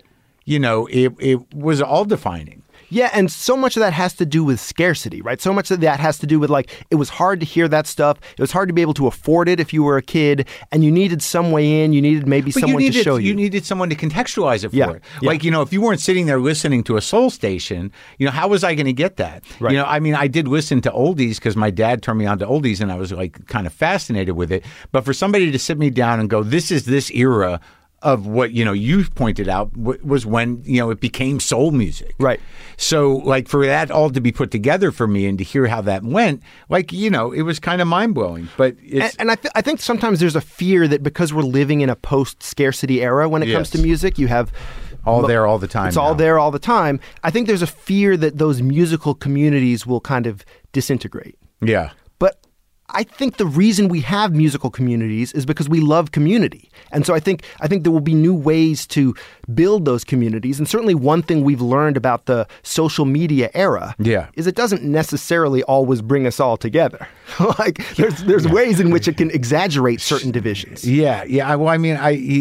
It was all defining. Yeah, and so much of that has to do with scarcity, right? So much of that has to do with, it was hard to hear that stuff. It was hard to be able to afford it if you were a kid, and you needed some way in. You needed someone to show you. You needed someone to contextualize it for it. Yeah. If you weren't sitting there listening to a soul station, how was I going to get that? Right. I did listen to oldies because my dad turned me on to oldies, and I was, kind of fascinated with it. But for somebody to sit me down and go, this is this era of what, you pointed out was when, it became soul music. Right. So, for that all to be put together for me and to hear how that went, it was kind of mind-blowing. But it's... And I think sometimes there's a fear that because we're living in a post-scarcity era when it comes to music, you have... all there all the time. It's all there all the time. I think there's a fear that those musical communities will kind of disintegrate. Yeah. But I think the reason we have musical communities is because we love community. And so I think there will be new ways to build those communities. And certainly one thing we've learned about the social media era is it doesn't necessarily always bring us all together. There's ways in which it can exaggerate certain divisions. Yeah. Yeah. Well, I mean,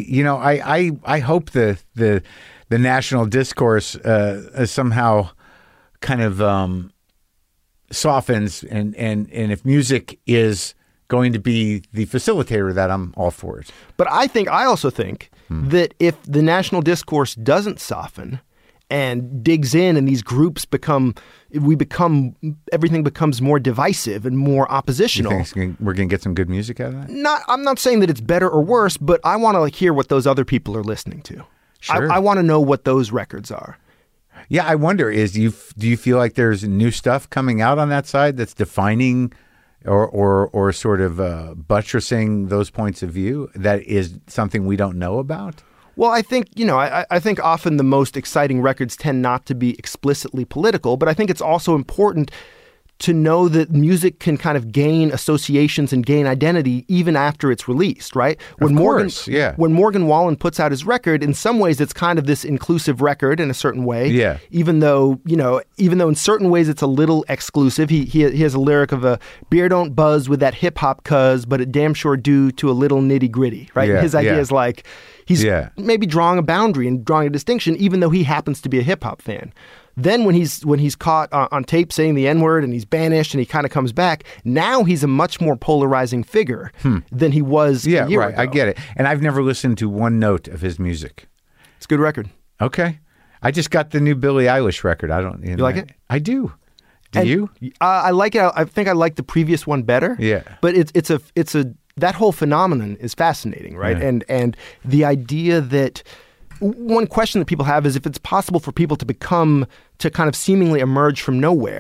I hope the national discourse somehow kind of softens, and if music is going to be the facilitator of that, I'm all for it. But I also think that if the national discourse doesn't soften and digs in, and these groups everything becomes more divisive and more oppositional. You think we're going to get some good music out of that? I'm not saying that it's better or worse, but I want to hear what those other people are listening to. Sure. I want to know what those records are. Yeah, I wonder, do you feel like there's new stuff coming out on that side that's defining or sort of buttressing those points of view that is something we don't know about? Well, I think, I think often the most exciting records tend not to be explicitly political, but I think it's also important to know that music can kind of gain associations and gain identity even after it's released, right? When Morgan Wallen puts out his record, in some ways it's kind of this inclusive record in a certain way. Yeah. Even though in certain ways it's a little exclusive. He has a lyric of a beer don't buzz with that hip hop cuz, but it damn sure do to a little nitty gritty, right? Yeah, his idea is he's maybe drawing a boundary and drawing a distinction, even though he happens to be a hip hop fan. Then when he's caught on tape saying the N-word and he's banished and he kind of comes back, now he's a much more polarizing figure than he was a year ago. I get it. And I've never listened to one note of his music. It's a good record. Okay. I just got the new Billie Eilish record. I don't. You like it? I do. Do you? I like it. I think I like the previous one better. Yeah. But it's a that whole phenomenon is fascinating, right? Yeah. And the idea that one question that people have is if it's possible for people to kind of seemingly emerge from nowhere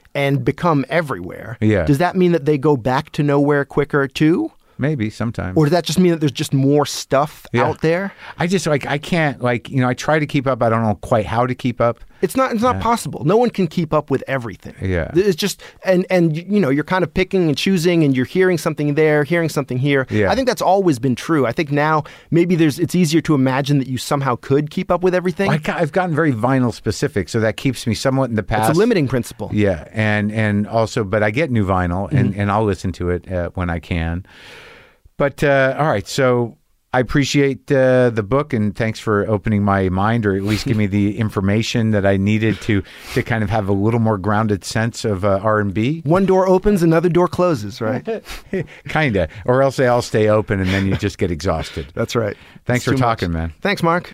and become everywhere, Yeah. does that mean that they go back to nowhere quicker too? Maybe sometimes. Or does that just mean that there's just more stuff out there? I just I can't I try to keep up. I don't know quite how to keep up. It's not possible. No one can keep up with everything. Yeah. It's just and you're kind of picking and choosing, and you're hearing something there, hearing something here. Yeah. I think that's always been true. I think now maybe it's easier to imagine that you somehow could keep up with everything. I've gotten very vinyl specific, so that keeps me somewhat in the past. It's a limiting principle. Yeah, and also, but I get new vinyl, and I'll listen to it when I can. But all right, so I appreciate the book, and thanks for opening my mind, or at least give me the information that I needed to kind of have a little more grounded sense of R&B. One door opens, another door closes, right? Kinda, or else they all stay open, and then you just get exhausted. That's right. Thanks for talking, man. Thanks, Mark.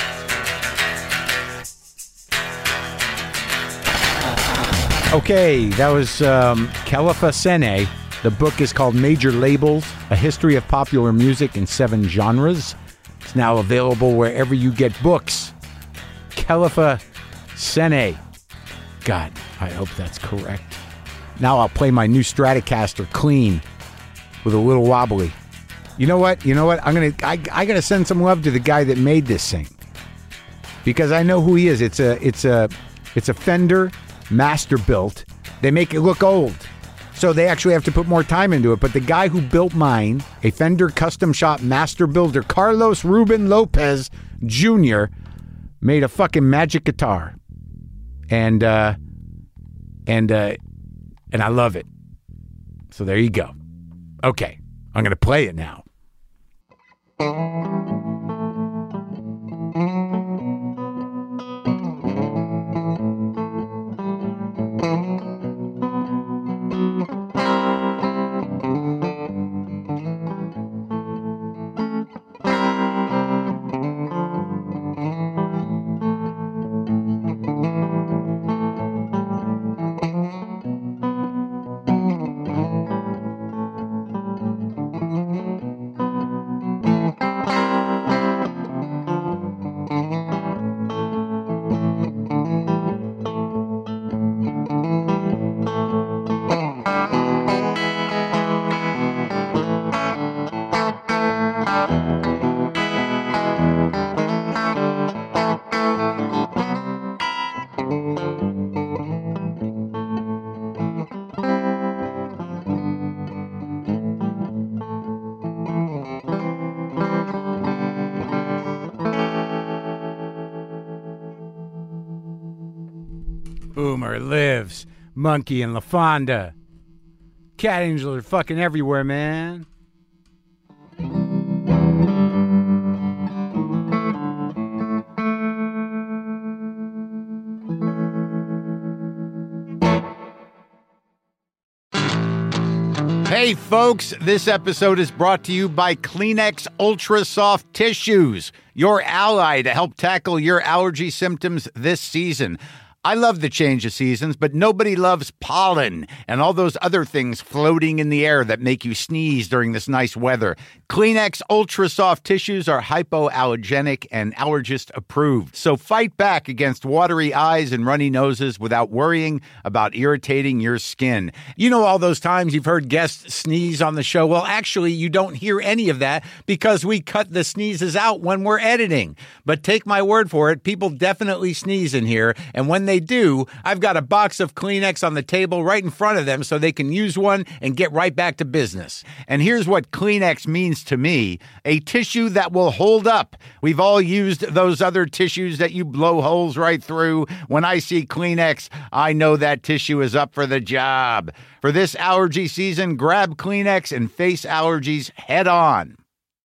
Okay, that was Khalifa Sene. The book is called Major Labels, A History of Popular Music in 7 Genres. It's now available wherever you get books. Khalifa Sene. God, I hope that's correct. Now I'll play my new Stratocaster clean with a little wobbly. You know what? I gotta send some love to the guy that made this thing, because I know who he is. It's a Fender Masterbuilt. They make it look old, so they actually have to put more time into it. But the guy who built mine, a Fender Custom Shop Master Builder, Carlos Ruben Lopez Jr., made a fucking magic guitar, and I love it. So there you go. Okay, I'm gonna play it now. Boomer lives. Monkey and LaFonda. Cat Angels are fucking everywhere, man. Hey folks, this episode is brought to you by Kleenex Ultra Soft Tissues, your ally to help tackle your allergy symptoms this season. I love the change of seasons, but nobody loves pollen and all those other things floating in the air that make you sneeze during this nice weather. Kleenex Ultra Soft Tissues are hypoallergenic and allergist approved. So fight back against watery eyes and runny noses without worrying about irritating your skin. You know all those times you've heard guests sneeze on the show? Well, actually, you don't hear any of that because we cut the sneezes out when we're editing. But take my word for it, people definitely sneeze in here, and when they do, I've got a box of Kleenex on the table right in front of them so they can use one and get right back to business. And here's what Kleenex means to me: a tissue that will hold up. We've all used those other tissues that you blow holes right through. When I see Kleenex, I know that tissue is up for the job. For this allergy season, grab Kleenex and face allergies head on.